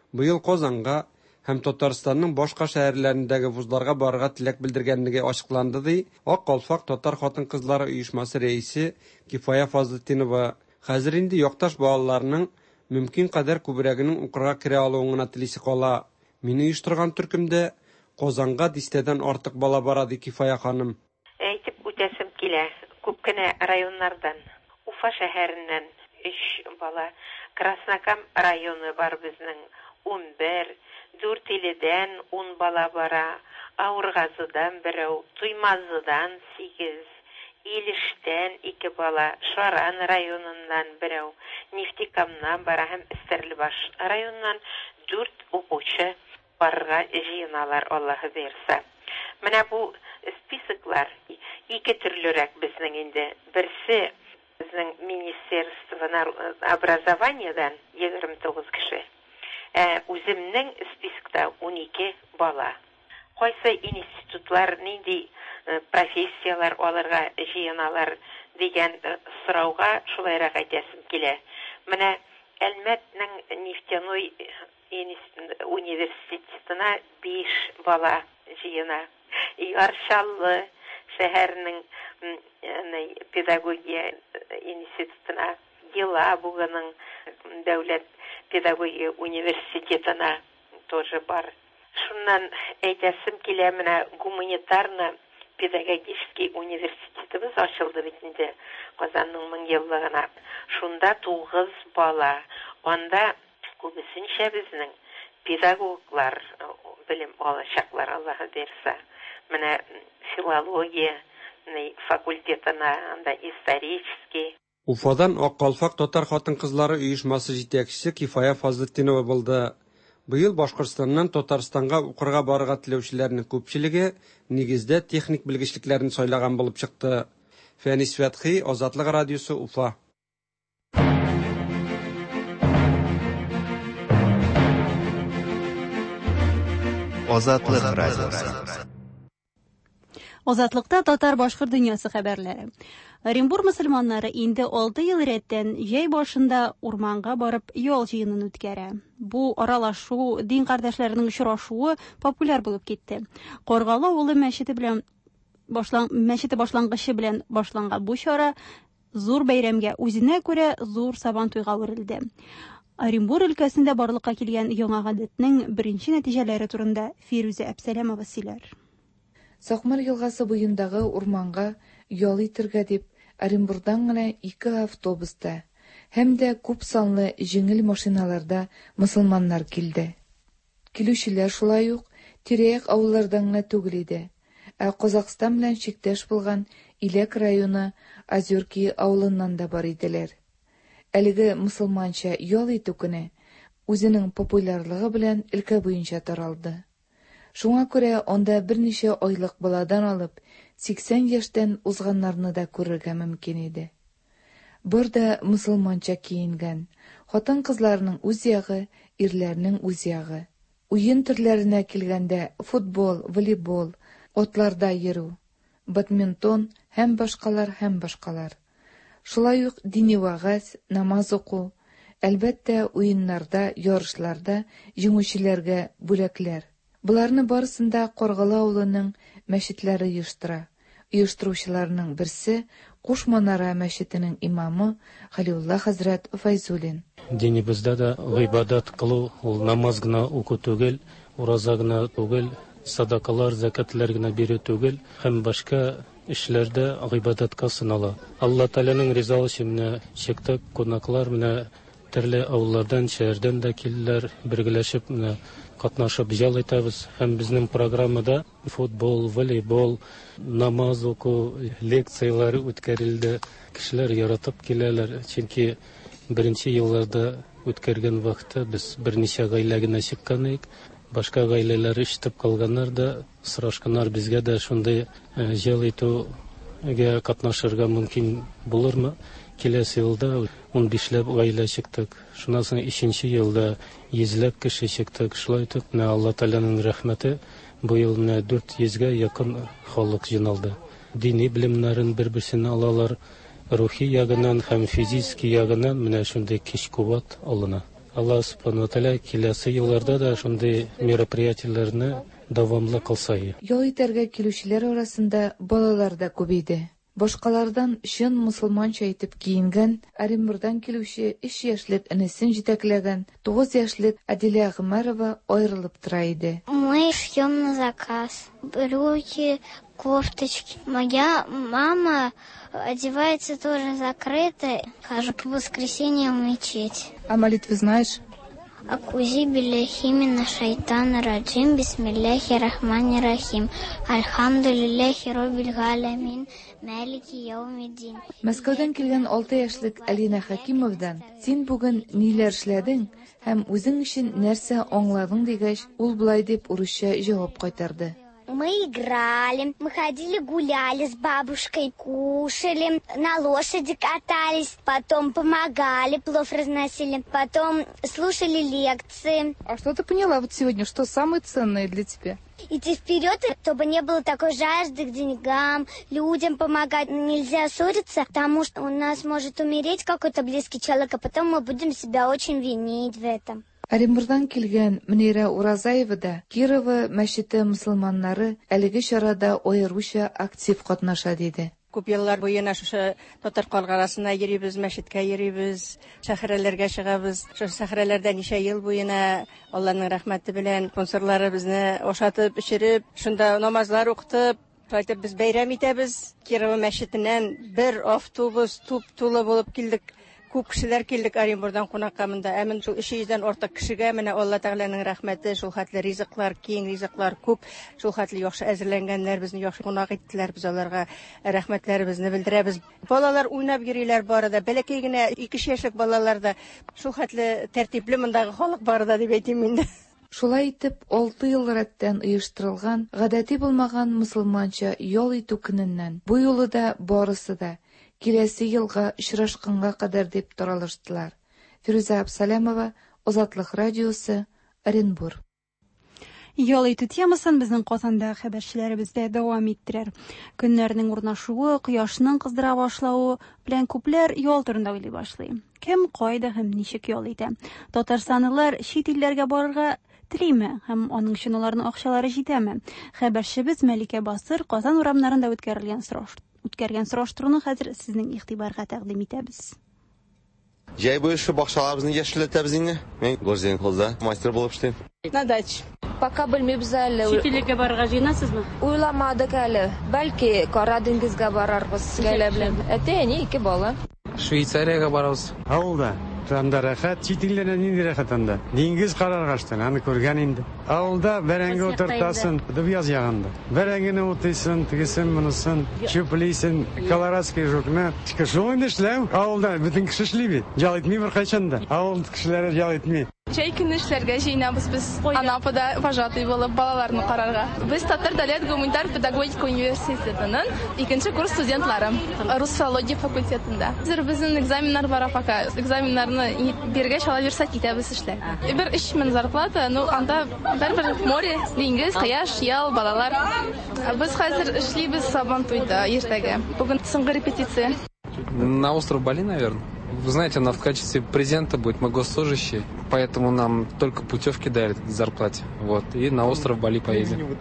Быел Казанга һәм Татарстанның башка шәһәрләрендәге вузларга барырга теләк белдергәнлеге ачыкланды ди Ак Калфак татар хатын-кызлары оешмасы рәисе Кифая Фазлетдинова. Хәзер инде якташ балаларның мөмкин кадәр күбрәгенең укырга керә алуына телисе кала. Мине оештырган төркемдә Казанга дистәдән артык бала бара ди Кифая ханым. Әйтеп үтәсем килә, күп кенә районнардан, Уфа шәһәреннән өч бала, Краснокам районы бар безнең ун бер, Дүртиледән ун бала бара, Авыргазыдан берәү, Туймазыдан сигез, Илештән ике бала, Шаран районыннан берәү, Нефтекамнан бара һәм Стәрлебаш районыннан дүрт укучы барырга җыеналар, Аллаһы бирсә. Менә бу списоклар ике төрлерәк безнең инде. Берсе безнең Министерство образованиедан егерме тугыз кеше. Ә үземнең спискта ун ике бала. Кайсы институтлар нинди профессиялар алырга җыеналар дигән сорауга шулайрак әйтәсем килә. Менә Әлмәтнең нефтяной университетына биш бала җыена. Яршаллы шәһәрнең педагогия институтына, Елабуганың дәүләт педагогия университетына тоже бар. Шуннан әйтәсем килә, менә гуманитарны педагогический университетыбыз ачылды бит инде Казанның мең еллыгына. Шунда тугыз бала. Анда күбесенчә безнең педагоглар белем алачаклар, Аллаһы бирсә. Менә филология факультетына, анда исторический. Уфадан Ак Калфак татар хатын-кызлары оешмасы җитәкчесе Кифая Фазлетдинова булды. Быел Башкортстаннан Татарстанга укырга барырга теләүчеләрнең күпчелеге нигездә техник белгечлекләрен сайлаган булып чыкты. Фәнис Фәтхи, Азатлык радиосы, Уфа. Азатлык радиосы. Азатлыкта татар-башкыр дөньясы хәбәрләре. Оренбур мөселманнары инде алты ел рәттән җәй башында урманга барып ял җыенын үткәрә. Бу аралашу, дин кардәшләренең очрашуы популяр булып китте. Каргалы авылы мәчете белән башлан мәчете башлангычы белән башланган бу чара зур бәйрәмгә, үзенә күрә зур сабан туйга үрелде. Оренбур өлкәсендә барлыкка килгән яңа гадәтнең беренче нәтиҗәләре турында Фирүзә Әбсәләмова сөйләр. Сакмар елгасы буендагы урманга ял итәргә дип Оренбурдан гына ике автобуста һәм дә күп санлы җиңел машиналарда мөселманнар килде. Килүчеләр шулай ук тирә-як авыллардан гына түгел иде, ә Казакъстан белән чиктәш булган Иләк районы Озерки авылыннан да бар иделәр. Әлеге мөселманча ял итү көне үзенең популярлыгы белән өлкә буенча таралды. Шуңа күрә анда берничә айлык баладан алып сиксән яшьтән узганнарны да күрергә мөмкин иде. Burada мөселманча киенгән, хатын-кызларның үз ягы, ирләрнең үз ягы. Уен төрләренә килгәндә футбол, волейбол, атларда йөрү, бадминтон һәм башкалар һәм башкалар. Шулай ук дини вагаз, намаз уку, әлбәттә уеннарда, ярышларда җиңүчеләргә бүләкләр. Буларны барысында Каргалы авылының мәчетләре оештыра. Оештыручыларның берсе Куш Манара мәчетенең имамы Халиулла хәзрәт Файзуллин. Динебездә дә гыйбадат кылу ул намаз гына уку түгел, ураза гына түгел, садакалар, закатлар гына бирү түгел, һәм башка эшләрдә гыйбадатка сынала. Алла Тәгаләнең ризалыгы менә чиктә кунаклар менә төрле авыллардан, шәһәрдән дә килделәр, бергәләшеп менә катнашып ял итәбез. Һәм безнең программада футбол, волейбол, намаз уку, лекциялар үткәрелде. Кешеләр яратып киләләр, чөнки беренче елларда үткәргән вакытта без берничә гаилә генә чыкканбыз. Башка гаиләләр ишетеп калганнар да, сорашканнар, безгә дә шундый ял итүгә катнашырга мөмкин булырмы? Киләсе елда ун бишләп гаилә чыктык. Шуннан соң икенче елда йөзләп кеше чыктык. Шулай итеп, Алла Тәгаләнең рәхмәте бу ел дүрт йөзгә якын халык җыйналды. Дини белемнәрен бер-берсенә алалар, рухи ягыннан һәм физик ягыннан менә шундый көч-куәт алына. Алла субхану тааля киләсе елларда да шундый мероприятиеләрне дәвамлы кылсай. Ял итәргә килүчеләр арасында балалар да күбейде. Башкалардан шын мусулманча итеп киенгән, Оренбургдан килүче өч яшьлек энесен җитәкләгән тугыз яшьлек Адилә Гомәрова аерылып тора иде. Мы шьем на заказ. Брюки, кофточки. Моя мама одевается тоже закрыто. Хожу в воскресенье в мечеть. А молитвы знаешь? Акузи билляхи мина шайтана раджим, бисмилляхи рахмани рахим, альхамдулиллахи роббил галямин, малики яумиддин. Мәскәүдән килгән алты яшьлек Алина Хакимовдан син бүген ниләр эшләдең һәм үзең өчен нәрсә аңладың дигәч, ул булай дип урысча җавап кайтарды. Мы играли, мы ходили гуляли с бабушкой, кушали, на лошади катались, потом помогали, плов разносили, потом слушали лекции. А что ты поняла вот сегодня, что самое ценное для тебя? Идти вперед, чтобы не было такой жажды к деньгам, людям помогать. Нельзя ссориться, потому что у нас может умереть какой-то близкий человек, а потом мы будем себя очень винить в этом. Оренбургдан килгән Мөнирә Уразаева да Кирова мәчете мусулманнары әлеге чарада аеруча актив катнаша диде. Күп еллар буена шушы татар калгарасына йөрибез, мәчеткә йөрибез, шәһәрләргә чыгабыз. Шушы шәһәрләрдә ничә ел буена Аллаһның рәхмәте белән спонсорлары безне ашатып, эчереп, шунда намазлар укытып, кайтып без бәйрәм итәбез. Кирова мәчетеннән бер автобус туп-тулы булып килдек. Күп кешеләр килдек Оренбургдан кунакка монда. Ә мен шул өч йөздән артык кешегә менә Алла Тәгаләнең рәхмәте, шул хәтле ризыклар, киң ризыклар күп, шул хәтле яхшы әзерләнгәннәр, безне яхшы кунак иттеләр, без аларга рәхмәтләребезне белдерәбез. Балалар уйнап йөриләр барыда, бәләкәй генә ике яшьлек балалар да шул хәтле тәртипле мондагы халык барыда дип әйтим инде. Шулай итеп, алты ел рәттән оештырылган, гадәти булмаган мусулманча ял итү көненнән бу юлы да барысы да киләсе елга очрашканга кадәр дип таралыштылар. Фируза Абсалямова, Азатлык радиосы, Оренбург. Ял итү темасын безнең Казанда хәбәрчеләребез дә дәвам иттерәр. Көннәрнең урнашуы, кояшның кыздыра башлауы белән күпләр ял турында уйлый башлый. Кем кайда һәм ничек ял итә? Татарстанлылар чит илләргә барырга телиме һәм аның өчен аларның акчалары җитәме? Хәбәрчебез Мәликә Басыр Казан урамнарында үткәрелгән сораш үткәргән сораштыруны хәзер сезнең игътибарга тәкъдим итәбез. Җәй буе шу бакчаларыбызны яшелләтәбез инде. Мен Горзен холда мастер булып эшлим. На даче. Пока белмибез әле. Чит илгә барырга җыенасызмы? Уйламадык әле. Бәлки Кара диңгезгә барарбыз гаилә белән. Әтә-әни ике бала. Швейцариягә барабыз. Авылда. Анда рәхәт, чит илләрдә нинди рәхәт анда. Диңгез караргаштан, аны күргән инде. Авылда бәрәңге утыртасың, дип яз ягында. Бәрәңгене утыйсың, тигесен монысын, чүплисең, колорадский жукны. Шул инде эшләү. Авылда бөтен кеше эшли бит. Ял итми бер кайчанда. Авыл кешеләре ял итми. Җәй көне эшләргә җыенабыз без Анапада вожатый булып балаларны карарга. Без Татар дәүләт гуманитар педагогика университетының икенче курс студентлары, руссология факультетында. Хәзер безнең экзаменнар бара пока. Экзаменнарны бергә чала бирсәк китәбез эшләр. Бер өч мең зарплата, ну анда бер-бер море, диңгез, кояш, ял, балалар. Без хәзер эшлибез Сабантуйда иртәгә. Бүген соңгы репетиция. На остров Бали, наверное. Вы знаете, она в качестве презента будет, мы госслужащие, поэтому нам только путевки дарят к зарплате. Вот, и на остров Бали поедем.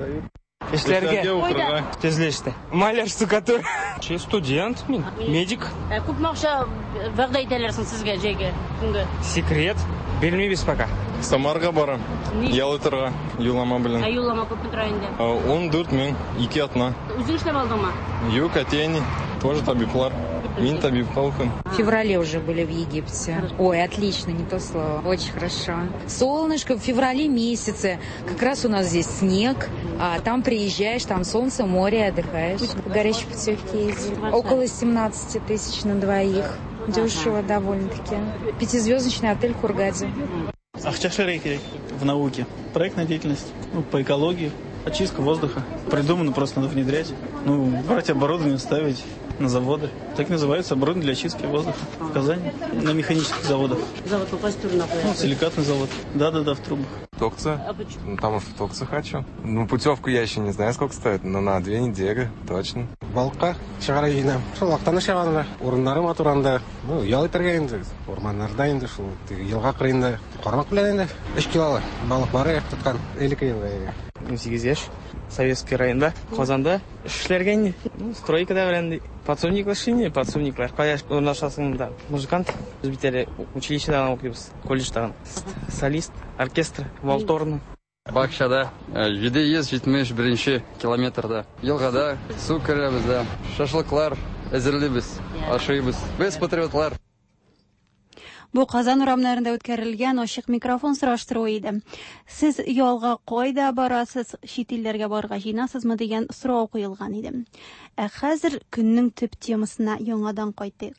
Эшләргә тезләштә. Маляр штукатур. Че студент, медик. Күп акча вәгъдә итәләрсең сезгә җәйгә? Секрет. Белмибез пока. Самарга барам. Ял итәргә, юллама белән. Ә юллама күп тора инде? он дүрт мең, ике атна. Үзең эшләп алдыңмы? Юк, әтәни. Тоже табиблар. Мин табиб халкым. В феврале уже были в Египте. Ой, отлично, не то слово. Очень хорошо. Солнышко в феврале месяце. Как раз у нас здесь снег. А там приезжаешь, там солнце, море, отдыхаешь. По горячей путевке ездили. Около семнадцати тысяч на двоих. Дешево довольно-таки. Пятизвездочный отель Хургаде. Акча эшләргә кирәк в науке. Проектная деятельность, ну, по экологии. очистка воздуха. Придумано, просто надо внедрять. Ну, брать оборудование, ставить на заводы. Так называется оборудование для очистки воздуха в Казани, на механических заводах. Завод попасть в трубу? Ну, силикатный завод. Да-да-да, в трубах. Токца. А почему? Потому что в Токца хочу. Ну, путевку я еще не знаю, сколько стоит, но на две недели, точно. Балыққа шығара жинам. Сол вақтаны шығарында, орындары матуранда, ну, ял итірге енді, ормандарда енді, шул елға қырында, қормақ білен енді, үш килолы балық бары тұтқан, елік елға. он сегиз яш, Советский районда, Қазанда, эшләргә инде. Ну, стройкада белән подсобниклар эшли, подсобниклар. Кая урнашасында музыкант, без бит әле училищеда укыйбыз, колледжда. Солист, оркестр, валторны. Бакшада җиде йөз җитмеш беренче километрда. Елгада су керәбез дә. Шашлыклар әзерлибез, ашыйбыз. Без патриотлар. Бу Казан урамнарында үткәрелгән ачык микрофон сораштыруы иде. Сез ялга кайда барасыз, чит илләргә барырга җыенасызмы дигән сорау куелган иде. Ә хәзер көннең төп темасына яңадан кайтыйк.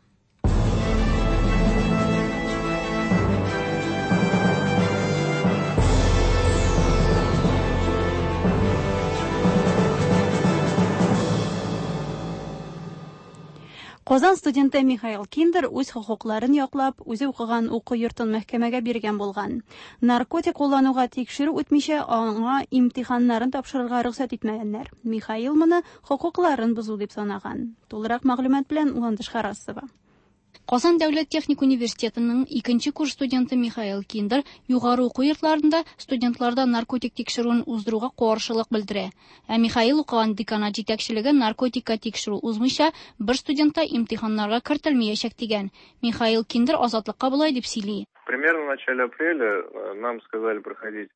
Казан студенты Михаил Киндер үз хокукларын яклап, үзе укыган уку йортын мәхкәмәгә биргән булган. Наркотик куллануга тикшерү үтмичә аңа имтиханнарын тапшырырга рөхсәт итмәгәннәр. Михаил моны хокукларын бузу дип санаган. Тулырак мәгълүмат белән Ландыш Харасова. Казан дәүләт техник университетының икенче курс студенты Михаил Киндер югары уку йортларында студентларда наркотик тикшерүен уздыруга каршылык белдерә. Ә Михаил укыган деканат җитәкчелеге наркотикка тикшерү узмыйча бер студентта имтиханнарга кертелмәячәк дигән. Михаил Киндер азатлыкка булай дип сөйли. Примерно в начале апреля нам сказали проходить.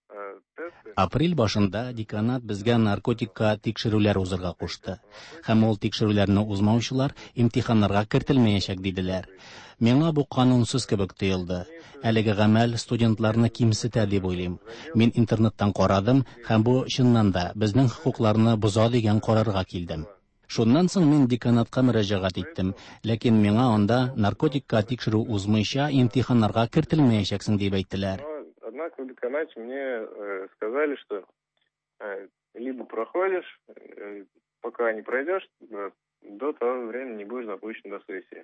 Апрель башында деканат безгә наркотикка тикшерүләр узырга кушты. Һәм ул тикшерүләрне узмаучылар имтиханнарга кертелмәячәк диделәр. Миңа бу канунсыз кебек тоелды. Әлеге гамәл студентларны кимсетә дип уйлыйм. Мин интернеттан карадым һәм бу чыннан да безнең хукукларны боза дигән карарга килдем. Шуннан соң мин деканатка мөрәҗәгать иттем, ләкин миңа анда наркотикка тикшерү узмыйча имтиханнарга кертелмәячәксең дип әйттеләр. Однако в деканате мне э, сказали, что э, либо проходишь, э, пока не пройдешь, э, до того времени не будешь допущен до сессии.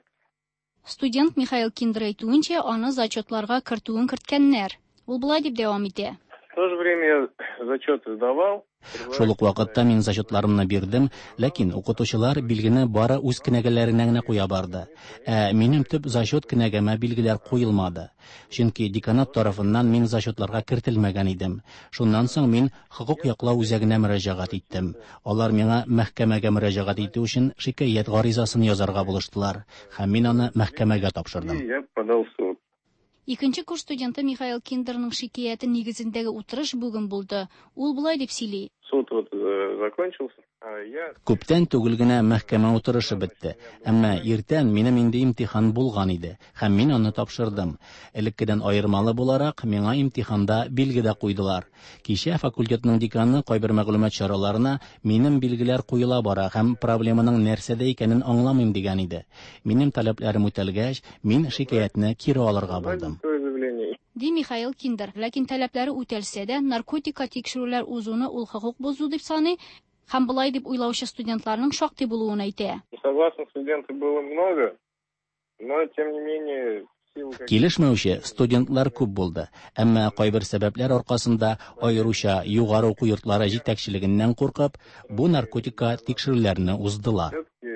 Студент Михаил Киндер әйтүенчә, аны зачетларга кертүен керткәннәр. Ул булай дип дәвам итә. В то же время я зачеты сдавал. Шул ук вакытта мин зачетларымны бирдем, ләкин укытучылар билгене бары үз кенәгәләренә генә куя барды. Ә минем төп зачет кенәгәмә билгеләр куелмады. Чөнки деканат тарафыннан мин зачетларга кертелмәгән идем. Шуннан соң мин хукук яклау үзәгенә мөрәҗәгать иттем. Алар миңа мәхкәмәгә мөрәҗәгать итү өчен шикаят гаризасын язарга булыштылар. Һәм мин аны мәхкәмәгә тапшырдым. Я подал в суд. Икенче курс студенты Михаил Киндерның шикаяты нигезендәге утырыш бүген булды. Ул булай дип сөйли. Суд вот закончился. Күптән түгел генә мәхкәмә утырышы бетте. Әмма иртән минем инде имтихан булган иде. Һәм мин аны тапшырдым. Элеккедән аермалы буларак миңа имтиханда билге дә куйдылар. Кичә факультетның деканы кайбер мәгълүмат чараларына минем билгеләр куела бара һәм проблеманың нәрсәдә икәнен аңламыйм дигән иде. Минем таләпләрем үтәлгәч, мин шикаятны кире алырга булдым. Ди Михаил Киндер, ләкин таләпләре үтәлсә дә наркотикка тикшерүләр узуны ул хукук бозу дип саный. Һәм булай дип уйлаучы студентларның шактый булуын әйтә. Согласных студентов было много, но тем не менее Килешмәүче студентлар күп булды. Әмма кайбер сәбәпләр аркасында, аеруча югары уку йортлары җитәкчелегеннән куркып, бу наркотикка тикшерүләрне уздылар.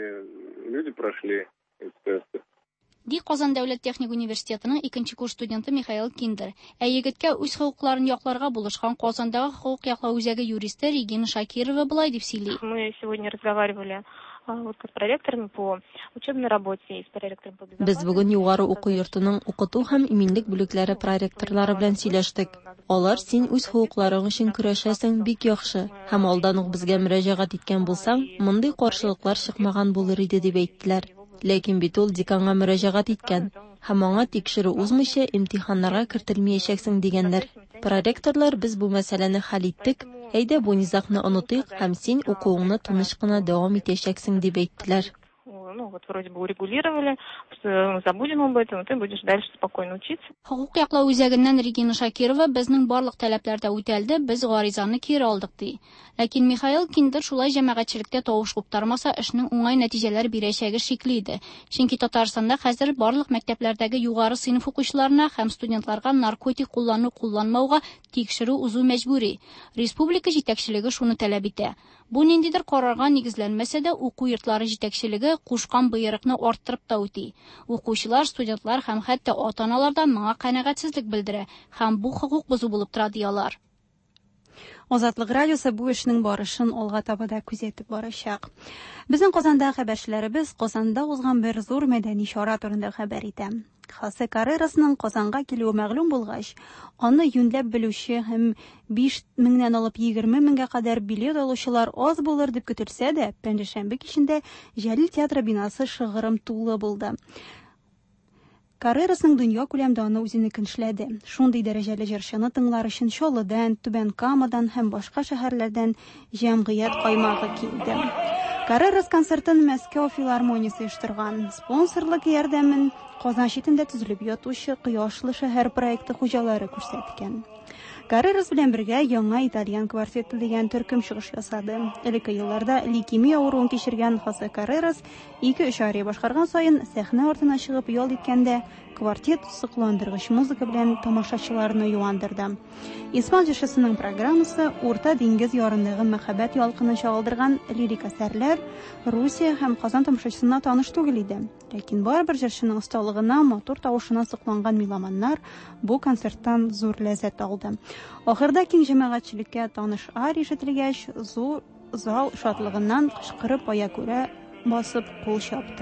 Люди прошли эти тесты. Ди Казан дәүләт техник университетының икенче курс студенты Михаил Киндер. Ә егеткә үз хукукларын якларга булышкан Казандагы хукук яклау үзәге юристы Регина Шакирова булай дип сөйли. Мы сегодня разговаривали вот с проректорами по учебной работе и с проректором по безопасности. Без бүген югары уку йортының укыту һәм иминлек бүлекләре проректорлары белән сөйләштек. Алар син үз хукукларың өчен көрәшәсең бик яхшы һәм алдан ук безгә мөрәҗәгать иткән булсаң, мондый каршылыклар чыкмаган булыр иде дип әйттеләр. Ләкин бит ул деканга мөрәҗәгать иткән һәм аңа тикшерү узмыйча имтиханнарга кертелмәячәксең дигәннәр. Проректорлар без бу мәсьәләне хәл иттек. Әйдә бу низакны онытыйк һәм син укуыңны тыныч кына дәвам итәчәксең дип әйттеләр. ну вот вроде бы урегулировали, забудем об этом, ты будешь дальше спокойно учиться. Hukuk яклау үзәгеннән Регина Шакирова безнең барлык таләпләрдә үтәлде, без гаризаны кире алдык ди. Ләкин Михаил Киндер шулай җәмәгатьчелектә тавыш куптармаса, эшнең уңай нәтиҗәләр бирәчәге шикле иде. Чөнки Татарстанда хәзер барлык мәктәпләрдәге югары сыйныф укучыларына һәм студентларга наркотик куллану кулланмауга тикшерү узу мәҗбүри. Республика җитәкчелеге шуны таләп итә. Бу ниндидер карарга нигезләнмәсә дә, уку йортлары җитәкчелеге кушкан боерыкны арттырып та үти. Укучылар, студентлар һәм хәтта ата-аналар да моңа канәгатьсезлек белдерә һәм бу хокук бозу булып тора диялар. Азатлык радиосы бу эшнең барышын алга таба да күзәтеп барачак. Безнең Казанда хәбәрчеләребез Казанда узган бер зур мәдәни чара турында хәбәр итә. Хосе Каррерасның Казанга килүе мәгълүм булгач, аны юньләп белүче һәм биш меңнән алып егерме меңгә кадәр билет алучылар аз булыр дип көтелсә дә, пәнҗешәмбе кичендә Җәлил театры бинасы шыгрым тулы булды. Каррерасның дөнья күләмдә аны үзенекен эшләде. Шундый дәрәҗәле җырчыны тыңлар өчен Чаллыдан, Түбән Камадан һәм башка шәһәрләрдән җәмгыять каймагы килде. Каррерас концертын Мәскәү филармониясе оештырган. Спонсорлык ярдәмен Казан читендә төзелеп ятучы Кояшлы шәһәр проекты хуҗалары күрсәткән. Каррерас белән бергә яңа итальян квартеты дигән төркем чыгыш ясады. Элекке елларда лейкемия авыруын кичергән Хосе Каррерас ике-өч ария башкарган саен сәхнә артына чыгып ял иткәндә квартет сокландыргыч музыка белән тамашачыларны юандырды. Испан җырчысының программасы Урта диңгез ярындагы мәхәббәт ялкынын чагылдырган лирик әсәрләр Русия һәм Казан тамашачысына таныш түгел иде. Ләкин барбер җырчының осталыгына, матур тавышына сокланган меломаннар бу концерттан зур ләззәт алды. Ахырда киң җәмәгатьчелеккә таныш ария ишетелгәч, зур зал шатлыгыннан кычкырып аякүрә басып кул чапты.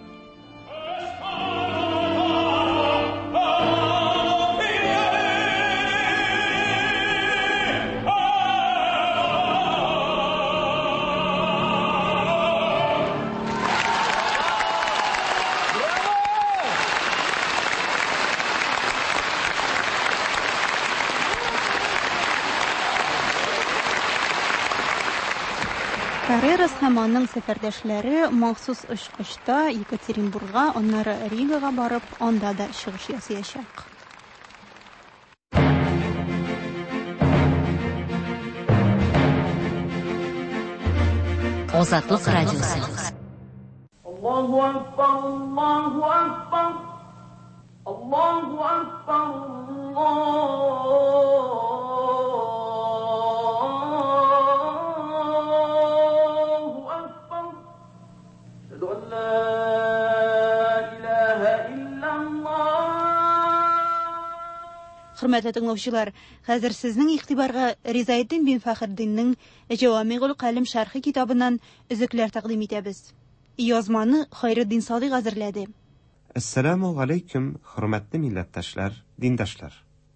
Каррерас һәм аның сәфәрдәшләре махсус очкычта Екатеринбургка, аннары Ригага барып, анда да чыгыш ясаячак. Азатлык радиосы. Аллаһу акбар, Аллаһу акбар. Аллаһу акбар. Хөрмәтле тыңлаучылар, хәзер сезнең игътибарга Ризаетдин бин Фәхреддиннең Җавамигъул Калим шәрхи китабыннан өзекләр тәкъдим итәбез. Язманы Хайретдин Садыйк әзерләде. Ассаламу алейкум, хөрмәтле милләттәшләр, диндәшләр.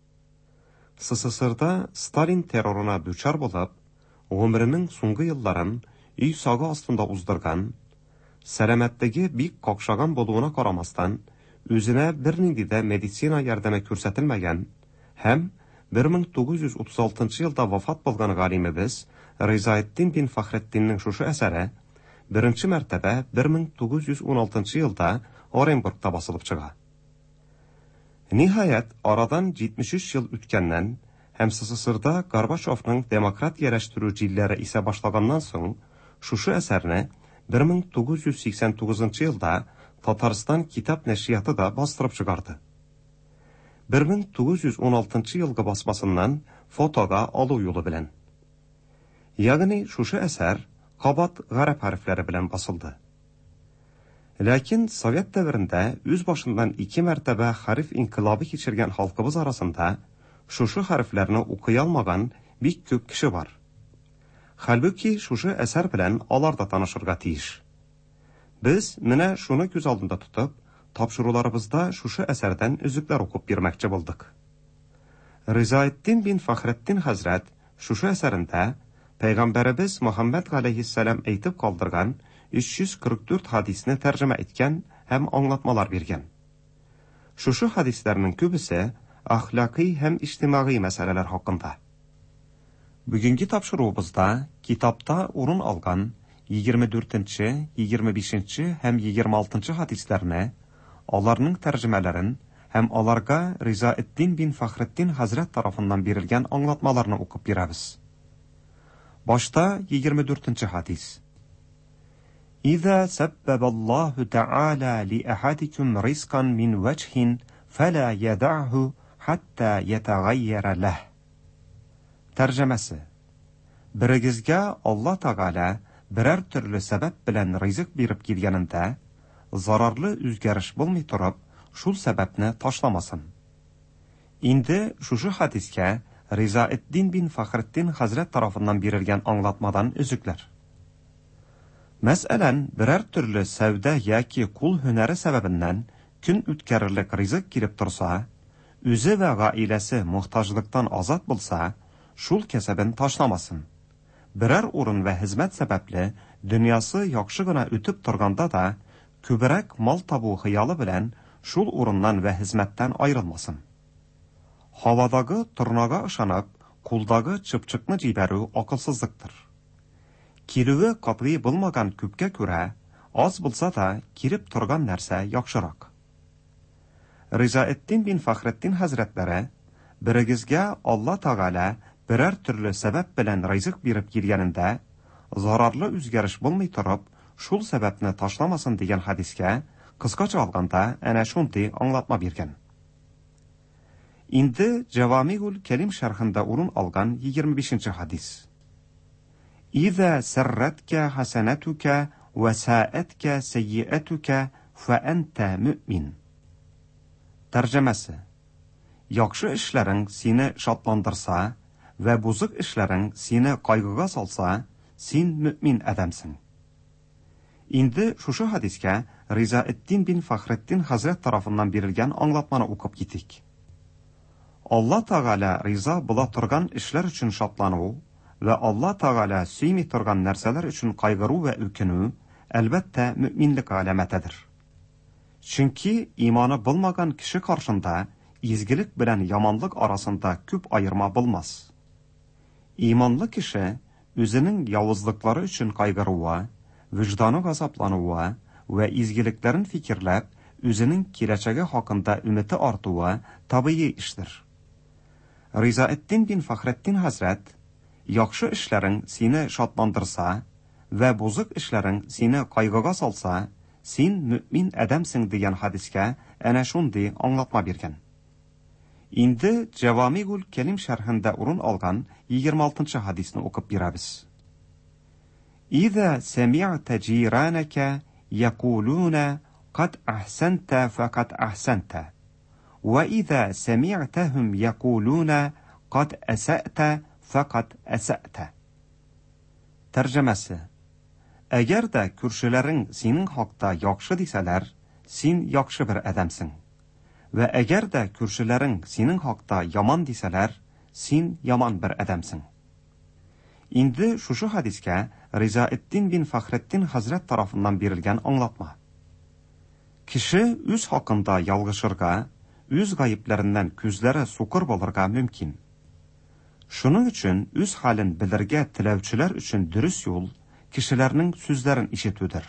СССРда Сталин террорына дучар булып, гомеренең соңгы елларын өй сагы астында уздырган, сәламәтлеге бик какшаган булуына карамастан, үзенә бернинди дә медицина ярдәме күрсәтелмәгән һәм бер мең тугыз йөз утыз алтынчы елда вафат булган галимебез Ризаетдин бин Фәхреддиннең шушы әсәре беренче мәртәбә бер мең тугыз йөз ун алтынчы елда Оренбургта басылып чыга. Ниһаять, арадан җитмеш өч ел үткәннән һәм СССРда Горбачевның демократ яраштыру җилләре исә башлаганнан соң, шушы әсәрне бер мең тугыз йөз сиксән тугызынчы елда Татарстан китап нәшрияты да бастырып чыгарды. бер мең тугыз йөз ун алтынчы елгы басмасыннан фотога алу юлы белән. Ягъни шушы әсәр кабат гарәп хәрефләре белән басылды. Ләкин Совет дәврендә үз башыннан ике мәртәбә хәреф инкилабы кичергән халкыбыз арасында шушы хәрефләрне укый алмаган бик күп кеше бар. Хәлбуки шушы әсәр белән алар да танышырга тиеш. Без менә шуны күз алдында тотып, тапшыруларыбызда шушы әсәрдән үзекләр укып бирмәкче булдык. Ризаетдин бин Фәхреддин хәзрәт шушы әсәрендә Пәйгамбәребез Мөхәммәд галәйһиссәлам әйтеп калдырган өч йөз кырык дүрт хадисне тәрҗемә иткән һәм аңлатмалар биргән. Шушы хадисләрнең күбесе әхлакый һәм иҗтимагый мәсьәләләр хакында. Бүгенге тапшыруыбызда китапта урын алган егерме дүртенче, егерме бишенче һәм егерме алтынчы хадисләрне, аларның тәрҗемәләрен һәм аларга Ризаэтдин бин Фахретдин хәзрәт тарафыннан бирелгән аңлатмаларны укып бирәбез. Башта егерме дүртенче хадис. إذا سبب الله تعالى لأحدكم رزقا من وجه فلا يدعه حتى يتغير له. Тәрҗемәсе. Берегезгә Алла Тәгалә берәр төрле сәбәп белән ризык биреп килгәнендә, зарарлы үзгәреш булмый торып, шул сәбәпне ташламасын. Инде шушы хадискә Ризаэтдин бин Фахретдин хәзрәт тарафыннан бирелгән аңлатмадан өзекләр. Мәсәлән, берәр төрле сәүдә яки кул һөнәре сәбәбеннән көн үткәрерлек ризык килеп торса, үзе вә гаиләсе мохтаҗлыктан азат булса, шул кәсәбен ташламасын. Берәр урын вә хезмәт сәбәпле дөньясы яхшы гына үтеп торганда да, күбрәк мал табу хыялы белән шул урыннан вә хезмәттән аерылмасын. Һавадагы торнага ышанып, кулдагы чыпчыкны җибәрү акылсызлыктыр. Килүе катгый булмаган күпкә күрә, аз булса да киреп торган нәрсә яхшырак. Ризаэтдин бин Фахретдин хәзрәтләре, берегезгә Алла Тәгалә берәр төрле сәбәп белән ризык биреп килгәнендә, зарарлы үзгәреш булмый торып, шул сәбәпне ташламасын дигән хадискә, кыскача алганда, әнә шундый аңлатма биргән. Инде Җавамигул Кәлим шәрхендә урын алган егерме бишенче хадис. إذا سرتك حسنتك وساءتك سيئتك فأنت مؤمن. Тәрҗемәсе. Яхшы эшләрең сине шатландырса вә бузык эшләрең сине кайгыга салса, син мөмин адамсың. Инде шушы хадискә Ризаэтдин бин Фахретдин хәзрәт тарафыннан бирелгән аңлатманы укып китик. Алла Тәгалә риза була торган эшләр өчен шатлану вә Алла Тәгалә сөйми торган нәрсәләр өчен кайгыру вә үкенү әлбәттә мөминлек галәмәтедер. Чөнки иманы булмаган кеше каршында изгелек белән яманлык арасында күп аерма булмас. Иманлы кеше үзенең явызлыклары өчен кайгыруы, вижданы газаплануы вә изгелекләрен фикерләп, үзенең киләчәге хакында өмете артуы табигый эштер. Ризаэтдин бин Фахретдин хәзрәт, яхшы эшләрең сине шатландырса вә бузык эшләрең сине кайгыга салса, син мөмин адамсың дигән хадискә әнә шундый аңлатма биргән. Инде Җавамигул Кәлим шәрхендә урын алган егерме алтынчы хадисны укып бирәбез. إذا سمعت جيرانك يقولون قد أحسنت فقد أحسنت وإذا سمعتهم يقولون قد أسأت فقد أسأت. Тәрҗемәсе. Әгәр дә күршеләрең синең хакта яхшы дисәләр, син яхшы бер адамсың. Вә әгәр дә күршеләрең синең хакта яман дисәләр, син яман бер адамсың. Инде шушы хадискә Ризаэтдин бин Фахретдин хәзрәт тарафыннан бирелгән аңлатма. Кеше үз хакында ялгышырга, үз гаепләреннән күзләре сукыр булырга мөмкин. Шуның өчен үз хәлен белергә теләүчеләр өчен дөрес юл кешеләрнең сүзләрен ишетүдер.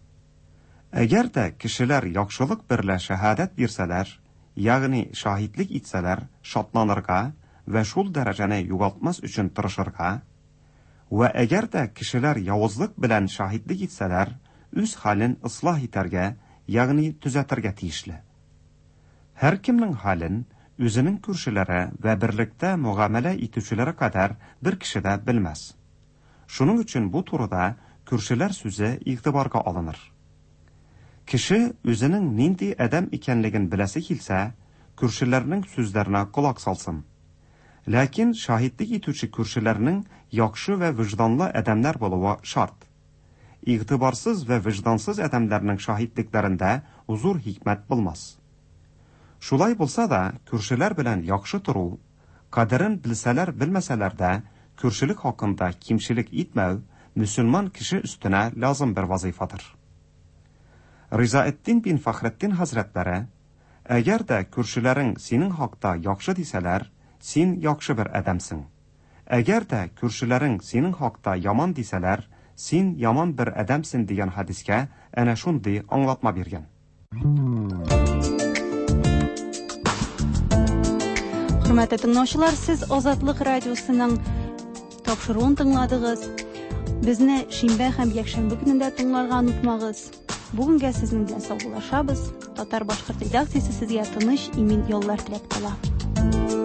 Әгәр дә кешеләр яхшылык берлә шәһадәт бирсәләр, ягъни шаһидлек итсәләр, шатланырга вә шул дәрәҗәне югалтмас өчен тырышырга, вә әгәр дә кешеләр явызлык белән шаһидлек итсәләр, үз хәлен ислах итәргә, ягъни төзәтергә тиешле. Һәр кемнең хәлен үзенең күршеләре вә берлектә мугамәлә итүчеләре кадәр бер кеше дә белмәс. Шуның өчен бу турыда күршеләр сүзе игътибарга алыныр. Кеше үзенең нинди адам икәнлеген беләсе килсә, күршеләрнең сүзләренә колак салсын. Ләкин шаһидлек итүче күршеләрнең яхшы вә вижданлы адамнар булуы шарт. Игътибарсыз вә виждансыз адамнарның шаһидлекләрендә зур хикмәт булмас. Шулай булса да, күршеләр белән яхшы туру, кадерен белсәләр белмәсәләр дә, күршелек хакында кимчелек итмәү мөселман кеше өстенә лазым бер вазифадыр. Ризаэтдин бин Фахретдин хәзрәтләре, әгәр дә күршеләрең синең хакта яхшы дисәләр, син яхшы бер адамсың. Әгәр дә күршеләрең синең хакта яман дисәләр, син яман бер адәмсен дигән хадискә әнә шундый аңлатма биргән. Хөрмәтле тыңлаучылар, сез Азатлык радиосының тапшыруын тыңладыгыз. Безне шимбә һәм якшәмбе көнендә тыңларга онытмагыз. Бүгенгә сезнең белән саубуллашабыз. Татар башкорт редакциясе сезгә тыныч, имин яллар теләп кала.